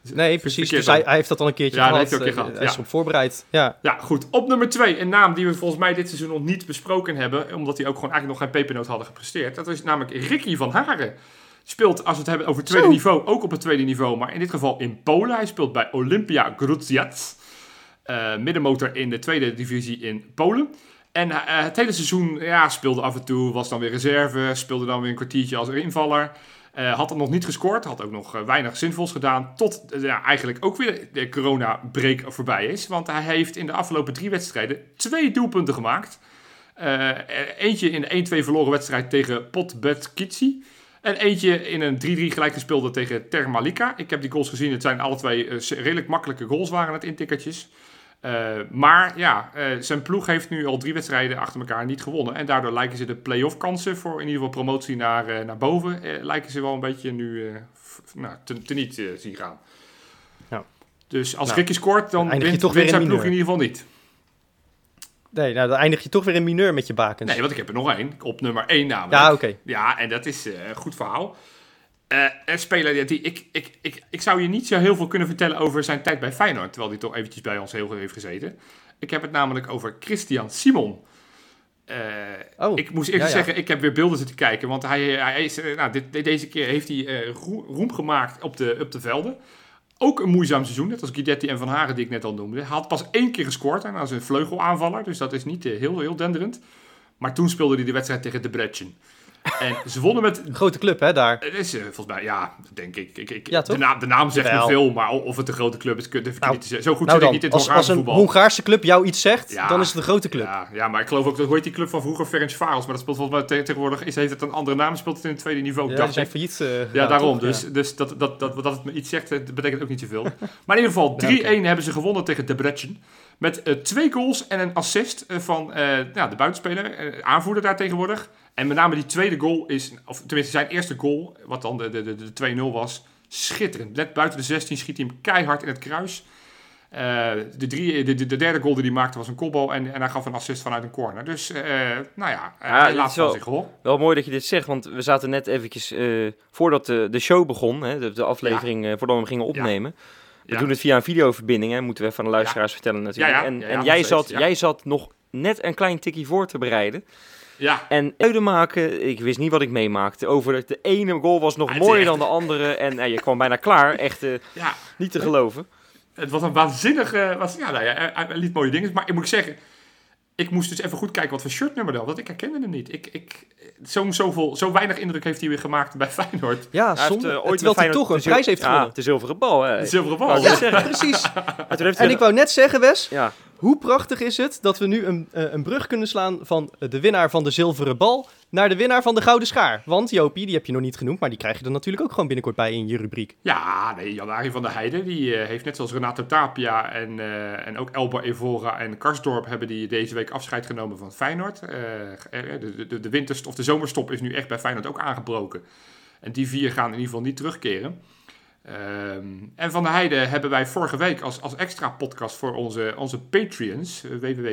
Nee, precies. Verkeerd Dus hij dan. heeft dat al een keertje Ja, dat gehad. heeft hij ook een keer Hij is gehad, op voorbereid. Ja. Ja, goed. Op nummer 2, een naam die we volgens mij dit seizoen nog niet besproken hebben, omdat die ook gewoon eigenlijk nog geen pepernoot hadden gepresteerd. Dat is namelijk Ricky van Haren. Speelt, als we het hebben over het tweede niveau, ook op het tweede niveau, maar in dit geval in Polen. Hij speelt bij Olympia Grudziądz, middenmotor in de tweede divisie in Polen. En het hele seizoen speelde af en toe, was dan weer reserve, speelde dan weer een kwartiertje als invaller. Had er nog niet gescoord, had ook nog weinig zinvols gedaan, tot eigenlijk ook weer de corona-break voorbij is. Want hij heeft in de afgelopen 3 wedstrijden 2 doelpunten gemaakt. Eentje in de 1-2 verloren wedstrijd tegen Podbeskici. En eentje in een 3-3 gelijk gespeelde tegen Termalika. Ik heb die goals gezien, het zijn alle 2 redelijk makkelijke goals waren het intikkertjes. Maar zijn ploeg heeft nu al 3 wedstrijden achter elkaar niet gewonnen. En daardoor lijken ze de play-off kansen voor in ieder geval promotie naar boven. Lijken ze wel een beetje nu teniet zien gaan. Ja. Dus als Ricky scoort, dan wint toch weer zijn in ploeg in mineur. ieder geval niet. Nee, nou dan eindig je toch weer in mineur met je bakens. Nee, want ik heb er nog 1. Op nummer 1 namelijk. Ja, oké. Ja, en dat is een goed verhaal. Een speler die ik zou je niet zo heel veel kunnen vertellen over zijn tijd bij Feyenoord, terwijl hij toch eventjes bij ons heel goed heeft gezeten. Ik heb het namelijk over Christian Simon. Ik moest eerst zeggen, ik heb weer beelden zitten kijken, want hij is, deze keer heeft hij roem gemaakt op de velden. Ook een moeizaam seizoen, net als Guidetti en Van Haren die ik net al noemde. Hij had pas 1 keer gescoord en dat is een vleugelaanvaller, dus dat is niet heel denderend. Maar toen speelde hij de wedstrijd tegen Debrecen. En ze wonnen met... Een grote club, hè, daar. Het is volgens mij, denk ik. Ja, toch? De naam zegt me Jawel. veel, maar of het een grote club is, durf ik niet te zeggen. Zo goed Nou zit ik dan, niet in het als Hongaarse een voetbal. Hongaarse club jou iets zegt, Ja. dan is het een grote club. Ja, maar ik geloof ook, hoe heet die club van vroeger? Ferencváros, maar dat speelt volgens mij tegenwoordig, heeft het een andere naam, speelt het in het tweede niveau, Ja, die dacht zijn ik. failliet Ja, gegaan, daarom. toch? Dus dat het me iets zegt, dat betekent ook niet zoveel. Maar in ieder geval, 3-1 hebben ze gewonnen tegen Debrecen. Met 2 goals en een assist van de buitenspeler, aanvoerder daar tegenwoordig. En met name die tweede goal is, of tenminste zijn eerste goal, wat dan de 2-0 was, schitterend. Net buiten de 16 schiet hij hem keihard in het kruis. De derde goal die hij maakte was een kopbal en hij gaf een assist vanuit een corner. Dus hij laat van zich hoor. Wel mooi dat je dit zegt, want we zaten net eventjes, voordat de show begon, hè, de aflevering, voordat we hem gingen opnemen. We doen het via een videoverbinding, hè, moeten we even aan de luisteraars vertellen natuurlijk. En jij zat nog net een klein tikkie voor te bereiden. Ja. En uitemaken, maken, ik wist niet wat ik meemaakte. Over de ene goal was nog mooier dan de andere. En je kwam bijna klaar. Echt niet te geloven. Het was een waanzinnige... hij liet mooie dingen. Maar ik moet zeggen, ik moest dus even goed kijken wat voor shirtnummer dat. Want ik herkende hem niet. Zo weinig indruk heeft hij weer gemaakt bij Feyenoord. Ja, terwijl hij toch een prijs heeft gewonnen. De zilveren bal. Hè. De zilveren bal. Precies. En ik wou net zeggen, Wes, ja. Hoe prachtig is het dat we nu een brug kunnen slaan van de winnaar van de zilveren bal naar de winnaar van de gouden schaar. Want Jopie, die heb je nog niet genoemd, maar die krijg je er natuurlijk ook gewoon binnenkort bij in je rubriek. Ja, nee, Jan-Arie van der Heijden, die heeft net zoals Renato Tapia en ook Elba Evora en Karsdorp hebben die deze week afscheid genomen van Feyenoord. De winterst of de zomerstop is nu echt bij Feyenoord ook aangebroken. En die 4 gaan in ieder geval niet terugkeren. En Van der Heijden hebben wij vorige week als extra podcast voor onze Patreons,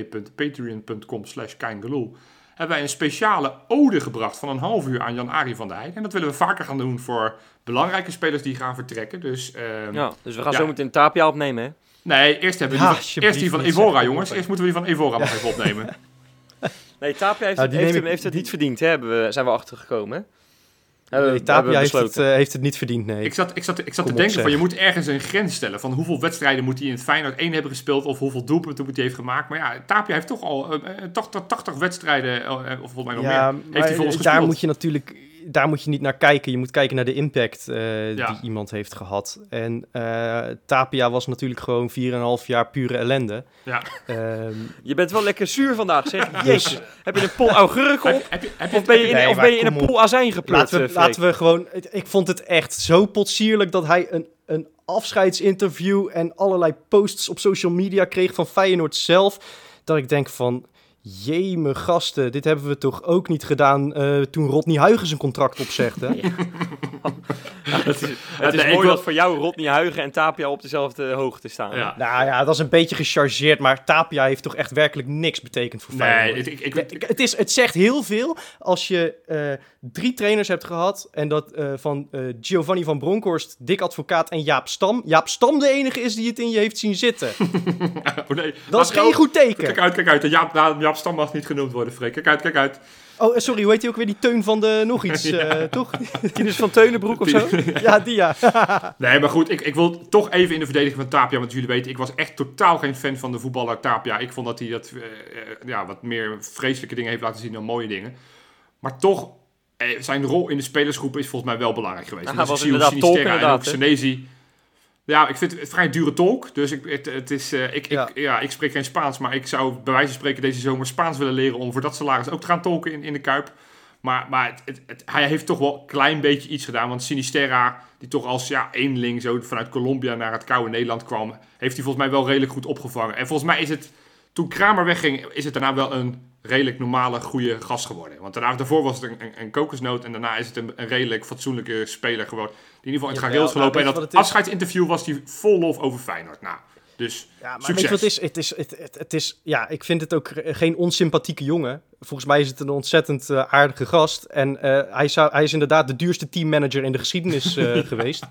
www.patreon.com/keingeloel, hebben wij een speciale ode gebracht van een half uur aan Jan-Arie van der Heijden. En dat willen we vaker gaan doen voor belangrijke spelers die gaan vertrekken. Dus we gaan zo meteen Tapia opnemen, hè? Nee, eerst hebben we die van Evora, jongens. Eerst moeten we die van Evora nog even opnemen. Nee, Tapia heeft het niet verdiend, hè? Zijn we achtergekomen, hè? Tapia heeft het niet verdiend, nee. Ik zat te denken van je moet ergens een grens stellen van hoeveel wedstrijden moet hij in het Feyenoord 1 hebben gespeeld of hoeveel doelpunten moet hij heeft gemaakt. Maar ja, Tapia heeft toch al 80 wedstrijden, of volgens mij nog meer, heeft hij voor ons gespeeld. Daar moet je niet naar kijken. Je moet kijken naar de impact die iemand heeft gehad. En Tapia was natuurlijk gewoon 4,5 jaar pure ellende. Ja. Je bent wel lekker zuur vandaag, zeg. Jezus, heb je een pol augurken op? Of ben je in een pol azijn gepleurd? Laten we gewoon... Ik vond het echt zo potsierlijk dat hij een afscheidsinterview en allerlei posts op social media kreeg van Feyenoord zelf. Dat ik denk van... Jee, gasten, dit hebben we toch ook niet gedaan toen Rodney Huygens een contract opzegde? Het is mooi dat voor jou Rodney Huigen en Tapia op dezelfde hoogte staan. Ja. Nou ja, dat is een beetje gechargeerd, maar Tapia heeft toch echt werkelijk niks betekend voor Feyenoord. Het zegt heel veel als je 3 trainers hebt gehad en dat van Giovanni van Bronckhorst, Dick Advocaat en Jaap Stam. Jaap Stam de enige is die het in je heeft zien zitten. Dat is geen goed teken. Kijk uit. Jaap Stam mag niet genoemd worden, Freek. Kijk uit. Oh, sorry, hoe heet die ook weer? Die Teun van de nog iets, toch? Kines van Teunenbroek of zo? Ja, die ja. Nee, maar goed, ik wil toch even in de verdediging van Tapia, want jullie weten, ik was echt totaal geen fan van de voetballer Tapia. Ik vond dat hij wat meer vreselijke dingen heeft laten zien dan mooie dingen. Maar toch, zijn rol in de spelersgroep is volgens mij wel belangrijk geweest. Hij was inderdaad tolk inderdaad. Senesi. Ja, ik vind het een vrij dure tolk. Dus ik spreek geen Spaans. Maar ik zou bij wijze van spreken deze zomer Spaans willen leren om voor dat salaris ook te gaan tolken in de Kuip. Maar hij heeft toch wel een klein beetje iets gedaan. Want Sinisterra, die toch als eenling zo vanuit Colombia naar het koude Nederland kwam, heeft hij volgens mij wel redelijk goed opgevangen. En volgens mij is het, toen Kramer wegging, is het daarna wel een redelijk normale, goede gast geworden. Want daarvoor was het een kokosnoot en daarna is het een redelijk fatsoenlijke speler geworden. Die in ieder geval in het gareel is gelopen. En dat afscheidsinterview was hij vol lof over Feyenoord. Nou, dus maar succes. Weet je wat het is, ik vind het ook geen onsympathieke jongen. Volgens mij is het een ontzettend aardige gast. En hij is inderdaad de duurste teammanager in de geschiedenis geweest.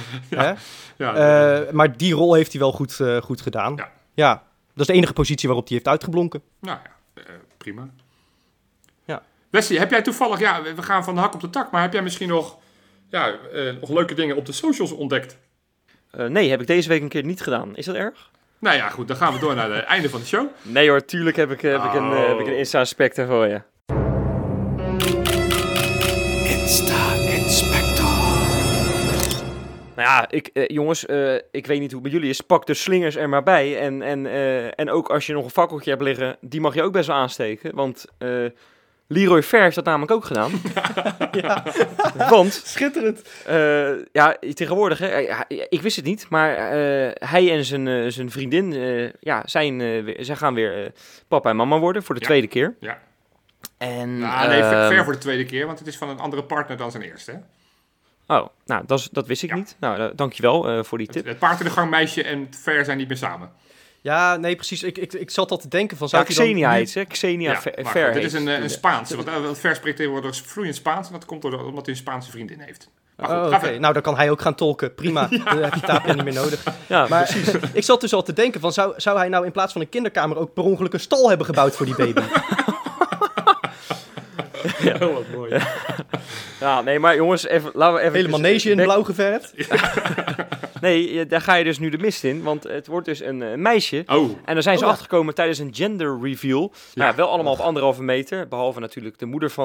Maar die rol heeft hij wel goed gedaan. Ja, dat is de enige positie waarop hij heeft uitgeblonken. Nou ja, prima. Ja. Wesley, heb jij toevallig, we gaan van de hak op de tak, maar heb jij misschien nog leuke dingen op de socials ontdekt? Nee, heb ik deze week een keer niet gedaan. Is dat erg? Nou ja, goed, dan gaan we door naar het einde van de show. Nee hoor, tuurlijk heb ik een Insta-inspector voor je. Insta-inspector. Nou ja, jongens, ik weet niet hoe het met jullie is. Pak de slingers er maar bij. En ook als je nog een fakkeltje hebt liggen, die mag je ook best wel aansteken. Want Leroy Fer heeft dat namelijk ook gedaan. Ja. Want, schitterend. Tegenwoordig, ik wist het niet, maar hij en zijn vriendin, zij gaan weer papa en mama worden voor de tweede keer. Ja. En, Ver voor de tweede keer, want het is van een andere partner dan zijn eerste, hè? Oh, nou, dat wist ik niet. Nou, dankjewel voor die tip. Het paard in de gang meisje en Ver zijn niet meer samen. Ja, nee, precies. Ik zat al te denken van... Xenia heet ze. Xenia Ver. Dit is een Spaanse. Want Ver spreekt tegenwoordig vloeiend Spaans. En dat komt omdat hij een Spaanse vriendin heeft. Oké. Nou, dan kan hij ook gaan tolken. Prima. Dan heb je Tapia niet meer nodig. Ja, maar precies. Ik zat dus al te denken van... Zou hij nou in plaats van een kinderkamer ook per ongeluk een stal hebben gebouwd voor die baby? Ja, wat mooi. Ja, nee, maar jongens, laten we even... Hele manege in blauw geverfd? Nee, daar ga je dus nu de mist in, want het wordt dus een meisje. Oh. En daar zijn ze achtergekomen tijdens een gender reveal. Ja. Nou, wel allemaal op 1,5 meter, behalve natuurlijk de moeder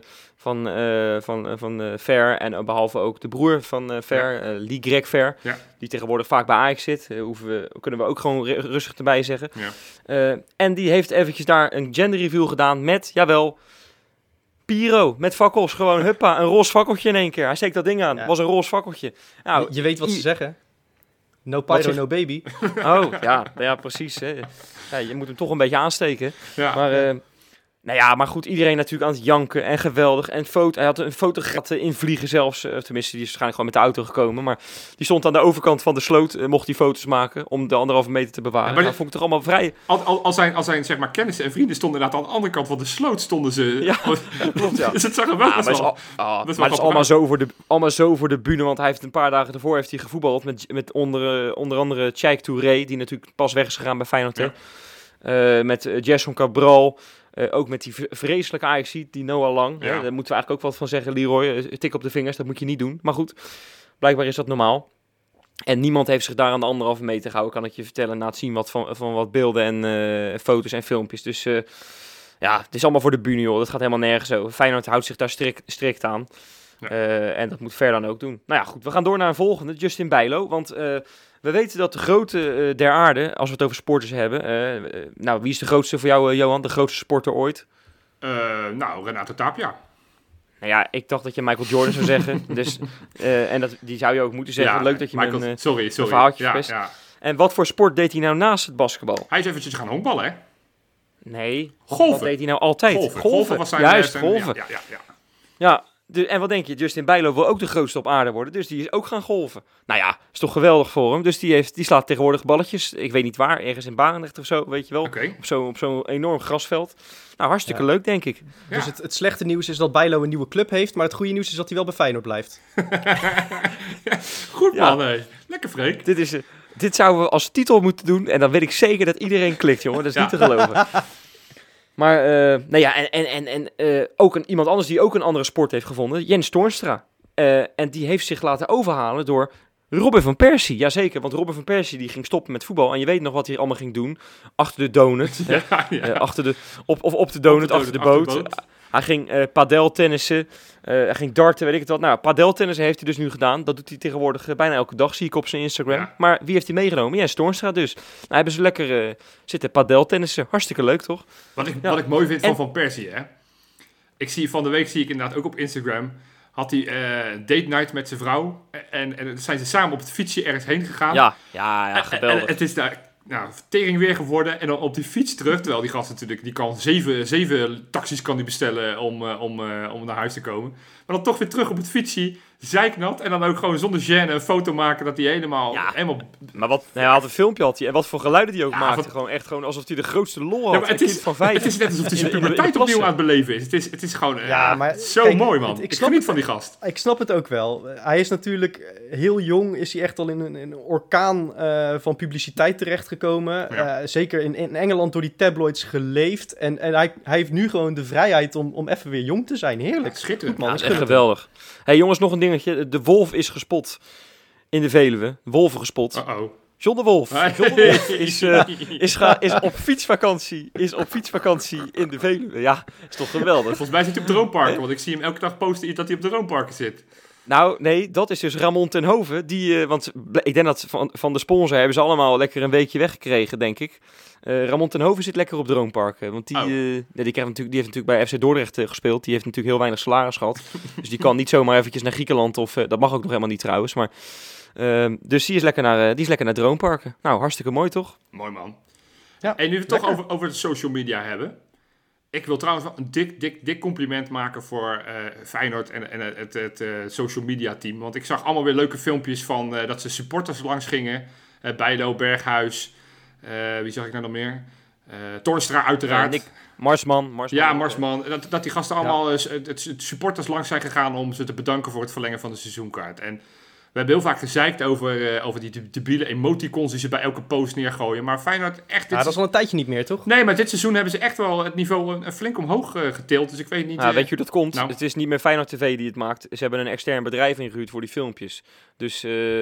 van Fer en behalve ook de broer van Fer, Lee Greg Fer, die tegenwoordig vaak bij Ajax zit. Kunnen we ook gewoon rustig erbij zeggen. Ja. En die heeft eventjes daar een gender reveal gedaan met, jawel... Piro, met fakkels, gewoon huppa, een roze fakkeltje in één keer. Hij steekt dat ding aan, was een roze fakkeltje. Nou, je weet wat ze zeggen. No pyro, no baby. Oh, ja, precies. Hè. Ja, je moet hem toch een beetje aansteken. Ja. Maar, maar goed, iedereen natuurlijk aan het janken en geweldig. En hij had een fotograaf invliegen zelfs. Tenminste, die is waarschijnlijk gewoon met de auto gekomen. Maar die stond aan de overkant van de sloot, mocht die foto's maken om de 1,5 meter te bewaren. Ja, maar vond ik toch allemaal vrij... Als zijn zeg maar, kennissen en vrienden stonden inderdaad aan de andere kant van de sloot stonden ze... Ja, klopt, ja. Dus het zag er wel maar het is allemaal zo voor de bühne, want hij heeft een paar dagen ervoor heeft hij gevoetbald met onder andere Tjaik Touré, die natuurlijk pas weg is gegaan bij Feyenoord. Ja. Met Gerson Cabral... ook met die vreselijke Ajax-ziet, die Noah Lang. Ja. Daar moeten we eigenlijk ook wat van zeggen, Leroy. Tik op de vingers, dat moet je niet doen. Maar goed, blijkbaar is dat normaal. En niemand heeft zich daar aan de 1,5 meter gehouden, kan ik je vertellen, na het zien van wat beelden en foto's en filmpjes. Dus het is allemaal voor de bühne, joh. Dat gaat helemaal nergens over. Feyenoord houdt zich daar strikt aan. Ja. En dat moet Ver dan ook doen. Nou ja, goed, we gaan door naar een volgende, Justin Bijlo. Want... we weten dat de grote der aarde, als we het over sporters hebben... wie is de grootste voor jou, Johan? De grootste sporter ooit? Renato Tapia. Nou ja, ik dacht dat je Michael Jordan zou zeggen. Dus, die zou je ook moeten zeggen. Ja, leuk dat je een verhaaltje verpest. Ja. En wat voor sport deed hij nou naast het basketbal? Hij is eventjes gaan honkballen, hè? Nee. Golfen. Wat deed hij nou altijd? Golfen was zijn... Juist, golfen. Ja, En wat denk je? Justin Bijlo wil ook de grootste op aarde worden. Dus die is ook gaan golven. Nou ja, is toch geweldig voor hem. Dus die slaat tegenwoordig balletjes. Ik weet niet waar. Ergens in Barendrecht of zo, weet je wel. Oké. Op zo'n enorm grasveld. Nou, hartstikke leuk, denk ik. Ja. Dus het slechte nieuws is dat Bijlo een nieuwe club heeft. Maar het goede nieuws is dat hij wel bij Feyenoord blijft. Goed Ja. man, hé. Lekker Freek. Dit zouden we als titel moeten doen. En dan weet ik zeker dat iedereen klikt, jongen. Dat is niet te geloven. Maar, nou ja, ook iemand anders die ook een andere sport heeft gevonden. Jens Toornstra. En die heeft zich laten overhalen door Robin van Persie. Jazeker, want Robin van Persie die ging stoppen met voetbal. En je weet nog wat hij allemaal ging doen. Achter de donut. Ja. Op de donut, achter de boot. Hij ging padeltennissen, hij ging darten, weet ik het wat. Nou, padeltennissen heeft hij dus nu gedaan. Dat doet hij tegenwoordig bijna elke dag, zie ik op zijn Instagram. Ja. Maar wie heeft hij meegenomen? Jens Toornstra dus. Nou, hebben ze lekker zitten padeltennissen. Hartstikke leuk, toch? Wat ik mooi vind van Persie, hè. Van de week zie ik inderdaad ook op Instagram. Had hij date night met zijn vrouw. En dan zijn ze samen op het fietsje ergens heen gegaan. Ja, geweldig. En het is daar tering weer geworden. En dan op die fiets terug. Terwijl die gast natuurlijk, die kan zeven taxis kan die bestellen om naar huis te komen. Maar dan toch weer terug op het fietsje. Zeiknat. En dan ook gewoon zonder gêne een foto maken dat hij helemaal... Maar hij had een filmpje had hij. En wat voor geluiden die ook Ja, maakte. wat- Gewoon echt gewoon alsof hij de grootste lol had. Ja, maar Een kind van 5. het is net alsof hij zijn In de puberteit plassen. opnieuw aan het beleven is. Het is gewoon maar zo kijk, mooi, man. Ik snap geniet het. van die gast. Ik snap het ook wel. Hij is natuurlijk heel jong, is hij echt al in een orkaan van publiciteit terechtgekomen. Ja. Zeker in Engeland door die tabloids geleefd. En hij heeft nu gewoon de vrijheid om even weer jong te zijn. Heerlijk. Schitterend. Goed, man. Ja, Ik dat is gun echt het hem. geweldig. Hey jongens, nog een dingetje. De wolf is gespot in de Veluwe. Wolven gespot. Uh-oh. John de Wolf. John de Wolf is op fietsvakantie. Is op fietsvakantie in de Veluwe. Ja, is toch geweldig. Volgens mij zit hij op droomparken, want ik zie hem elke dag posten dat hij op de droomparken zit. Nou, nee, dat is dus Ramon ten Hove. Want ik denk dat van de sponsor hebben ze allemaal lekker een weekje weggekregen, denk ik. Ramon ten Hove zit lekker op droomparken. Want die heeft natuurlijk bij FC Dordrecht gespeeld. Die heeft natuurlijk heel weinig salaris gehad. Dus die kan niet zomaar eventjes naar Griekenland. Dat mag ook nog helemaal niet trouwens. Maar, dus die is lekker naar droomparken. Nou, hartstikke mooi toch? Mooi, man. Ja, En nu we het toch over de social media hebben. Ik wil trouwens wel een dik compliment maken voor Feyenoord en het social media team. Want ik zag allemaal weer leuke filmpjes van dat ze supporters langs gingen. Bijlo, Berghuis. Wie zag ik nou nog meer? Toornstra uiteraard. Marsman. Ja, Marsman. Dat die gasten allemaal het supporters langs zijn gegaan om ze te bedanken voor het verlengen van de seizoenkaart. En we hebben heel vaak gezeikt over die debiele emoticons die ze bij elke post neergooien. Maar Feyenoord echt... Dat is al een tijdje niet meer, toch? Nee, maar dit seizoen hebben ze echt wel het niveau flink omhoog getild. Dus ik weet niet... Nou, weet je hoe dat komt? nou. Het is niet meer Feyenoord TV die het maakt. Ze hebben een extern bedrijf ingehuurd voor die filmpjes. Dus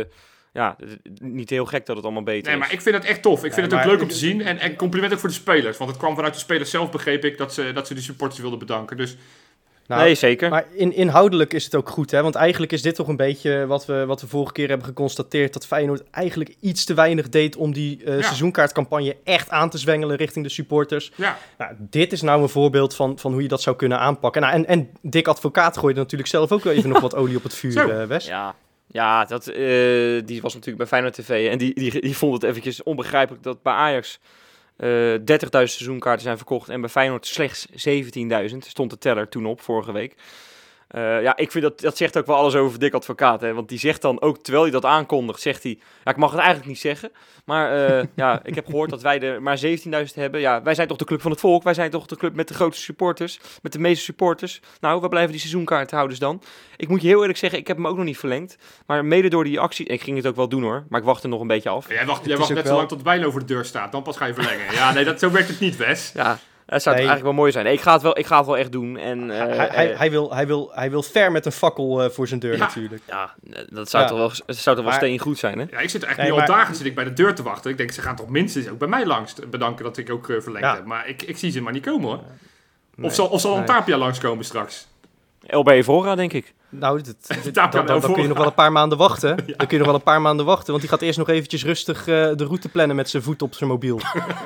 niet heel gek dat het allemaal beter Nee, is. maar ik vind het echt tof. Ik vind het ook maar- leuk om te zien. En compliment ook voor de spelers. Want het kwam vanuit de spelers zelf, begreep ik, dat ze die supporters wilden bedanken. Dus Nou, nee, zeker. Maar inhoudelijk is het ook goed, hè? Want eigenlijk is dit toch een beetje wat we vorige keer hebben geconstateerd, dat Feyenoord eigenlijk iets te weinig deed om die seizoenkaartcampagne echt aan te zwengelen richting de supporters. ja, Nou, dit is nou een voorbeeld van hoe je dat zou kunnen aanpakken. Nou, en Dick Advocaat gooide natuurlijk zelf ook wel even nog wat olie op het vuur, Zo. Wes. Ja, die was natuurlijk bij Feyenoord TV. En die vond het eventjes onbegrijpelijk dat bij Ajax 30.000 seizoenkaarten zijn verkocht. En bij Feyenoord slechts 17.000. Stond de teller toen op, vorige week. Ik vind dat zegt ook wel alles over Dick Advocaat. Hè? Want die zegt dan ook, terwijl hij dat aankondigt, zegt hij... Ja, ik mag het eigenlijk niet zeggen. Maar ik heb gehoord dat wij er maar 17.000 hebben. Ja, wij zijn toch de club van het volk. Wij zijn toch de club met de grootste supporters. Met de meeste supporters. Nou, waar blijven die seizoenkaarthouders dan? Ik moet je heel eerlijk zeggen, ik heb hem ook nog niet verlengd. Maar mede door die actie... Ik ging het ook wel doen hoor. Maar ik wacht er nog een beetje af. jij wacht ook net zo wel- lang tot Bijlo voor de deur staat. Dan pas ga je verlengen. Ja, nee, zo werkt het niet, Wes. Ja, dat zou Nee. eigenlijk wel mooi zijn. Nee, ik ga het wel echt doen. En, Hij wil ver met een fakkel voor zijn deur Ja. natuurlijk. dat zou Ja. toch wel Maar- steen goed zijn, hè? Ja, ik zit er echt Nee, nu maar- al dagen zit ik bij de deur te wachten. Ik denk, ze gaan toch minstens ook bij mij langs bedanken dat ik ook verlengd Ja. heb. Maar ik zie ze maar niet komen, hoor. Nee. Of zal Nee. een Tapia langskomen straks? LB Evora, denk ik. Nou, Tapia dan kun je nog wel een paar maanden wachten. Dan kun je nog wel een paar maanden wachten, want die gaat eerst nog eventjes rustig de route plannen met zijn voet op zijn mobiel.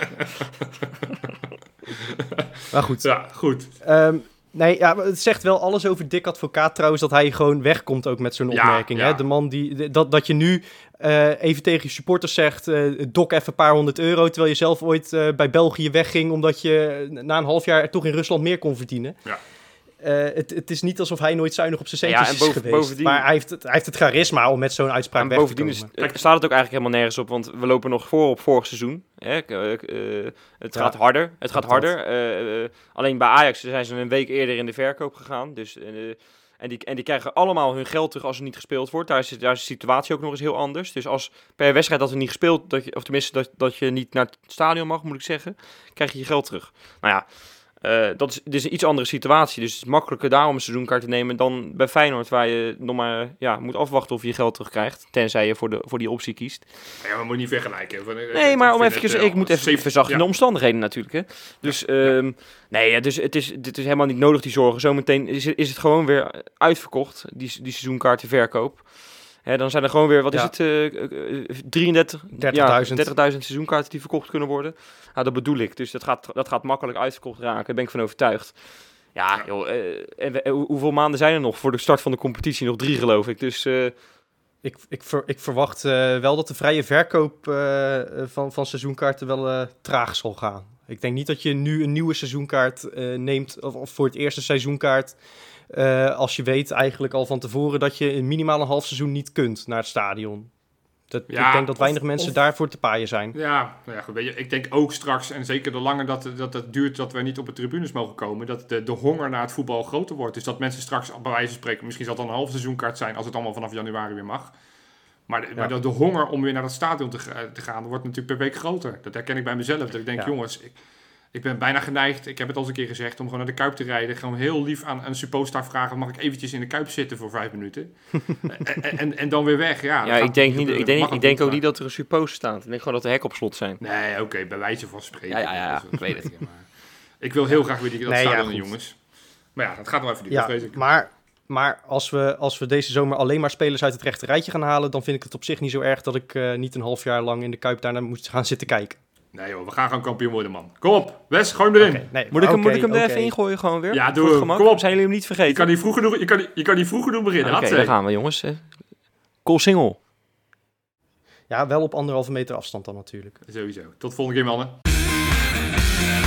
Maar goed. Ja, goed. Het zegt wel alles over Dick Advocaat trouwens, dat hij gewoon wegkomt ook met zo'n Ja, opmerking. ja. Hè? De man dat je nu even tegen je supporters zegt, dok even een paar €100, terwijl je zelf ooit bij België wegging, omdat je na een half jaar toch in Rusland meer kon verdienen. Ja. het is niet alsof hij nooit zuinig op zijn Ja, centjes en is geweest. bovendien- Maar hij heeft het charisma om met zo'n uitspraak En weg te bovendien komen. staat het ook eigenlijk helemaal nergens op, want we lopen nog voor op vorig seizoen. Hè? Het gaat harder. Het gaat harder. Alleen bij Ajax zijn ze een week eerder in de verkoop gegaan. Dus, en die krijgen allemaal hun geld terug als er niet gespeeld wordt. Daar is de situatie ook nog eens heel anders. Dus als per wedstrijd dat er niet gespeeld, of tenminste dat je niet naar het stadion mag, moet ik zeggen, krijg je je geld terug. Nou ja, dat is een iets andere situatie. Dus het is makkelijker daarom een seizoenkaart te nemen dan bij Feyenoord, waar je nog maar moet afwachten of je je geld terugkrijgt. Tenzij je voor die optie kiest. Ja, maar we moeten niet vergelijken. Nee, maar om even, ik moet even verzachten de omstandigheden natuurlijk. Hè. Dus, dus dit is helemaal niet nodig, die zorgen. Zometeen is het gewoon weer uitverkocht, die seizoenkaartenverkoop. Hè, dan zijn er gewoon weer, 30.000 seizoenkaarten die verkocht kunnen worden. Nou, dat bedoel ik. Dus dat gaat makkelijk uitverkocht raken, daar ben ik van overtuigd. Ja, joh, hoeveel maanden zijn er nog voor de start van de competitie? Nog 3, geloof ik. Dus... Ik verwacht wel dat de vrije verkoop van seizoenkaarten wel traag zal gaan. Ik denk niet dat je nu een nieuwe seizoenkaart neemt, of voor het eerste seizoenkaart, als je weet eigenlijk al van tevoren dat je minimaal een half seizoen niet kunt naar het stadion. Ik denk dat weinig mensen daarvoor te paaien zijn. Ja, nou ja, goed, weet je, ik denk ook straks, en zeker de langer dat het duurt dat we niet op de tribunes mogen komen, dat de honger naar het voetbal groter wordt. Dus dat mensen straks, bij wijze van spreken, misschien zal het dan een half seizoenkaart zijn, als het allemaal vanaf januari weer mag. Maar de honger om weer naar het stadion te gaan, wordt natuurlijk per week groter. Dat herken ik bij mezelf. Dat ik denk, jongens, ik ben bijna geneigd, ik heb het al eens een keer gezegd, om gewoon naar de Kuip te rijden. Gewoon heel lief aan een supporter vragen, mag ik eventjes in de Kuip zitten voor 5 minuten? en dan weer weg. Ja, ik denk ook niet dat er een supposter staat. Ik denk gewoon dat de hekken op slot zijn. Nee, oké, bij wijze van spreken. Ja, ik weet het. Maar ik wil heel graag weer dat stadion, jongens. Maar ja, dat gaat nog even duren, vrees ik. Maar als we deze zomer alleen maar spelers uit het rechte rijtje gaan halen, dan vind ik het op zich niet zo erg dat ik niet een half jaar lang in de Kuip daarna moet gaan zitten kijken. Nee joh, we gaan gewoon kampioen worden, man. Kom op, Wes, gooi hem erin. Moet ik hem er even ingooien gewoon weer? Ja, doe hem. Kom op. Zijn jullie hem niet vergeten? Je kan niet vroeg genoeg beginnen. Oké, daar gaan we, jongens. Koolsingel. Ja, wel op 1,5 meter afstand dan natuurlijk. Sowieso. Tot volgende keer, mannen.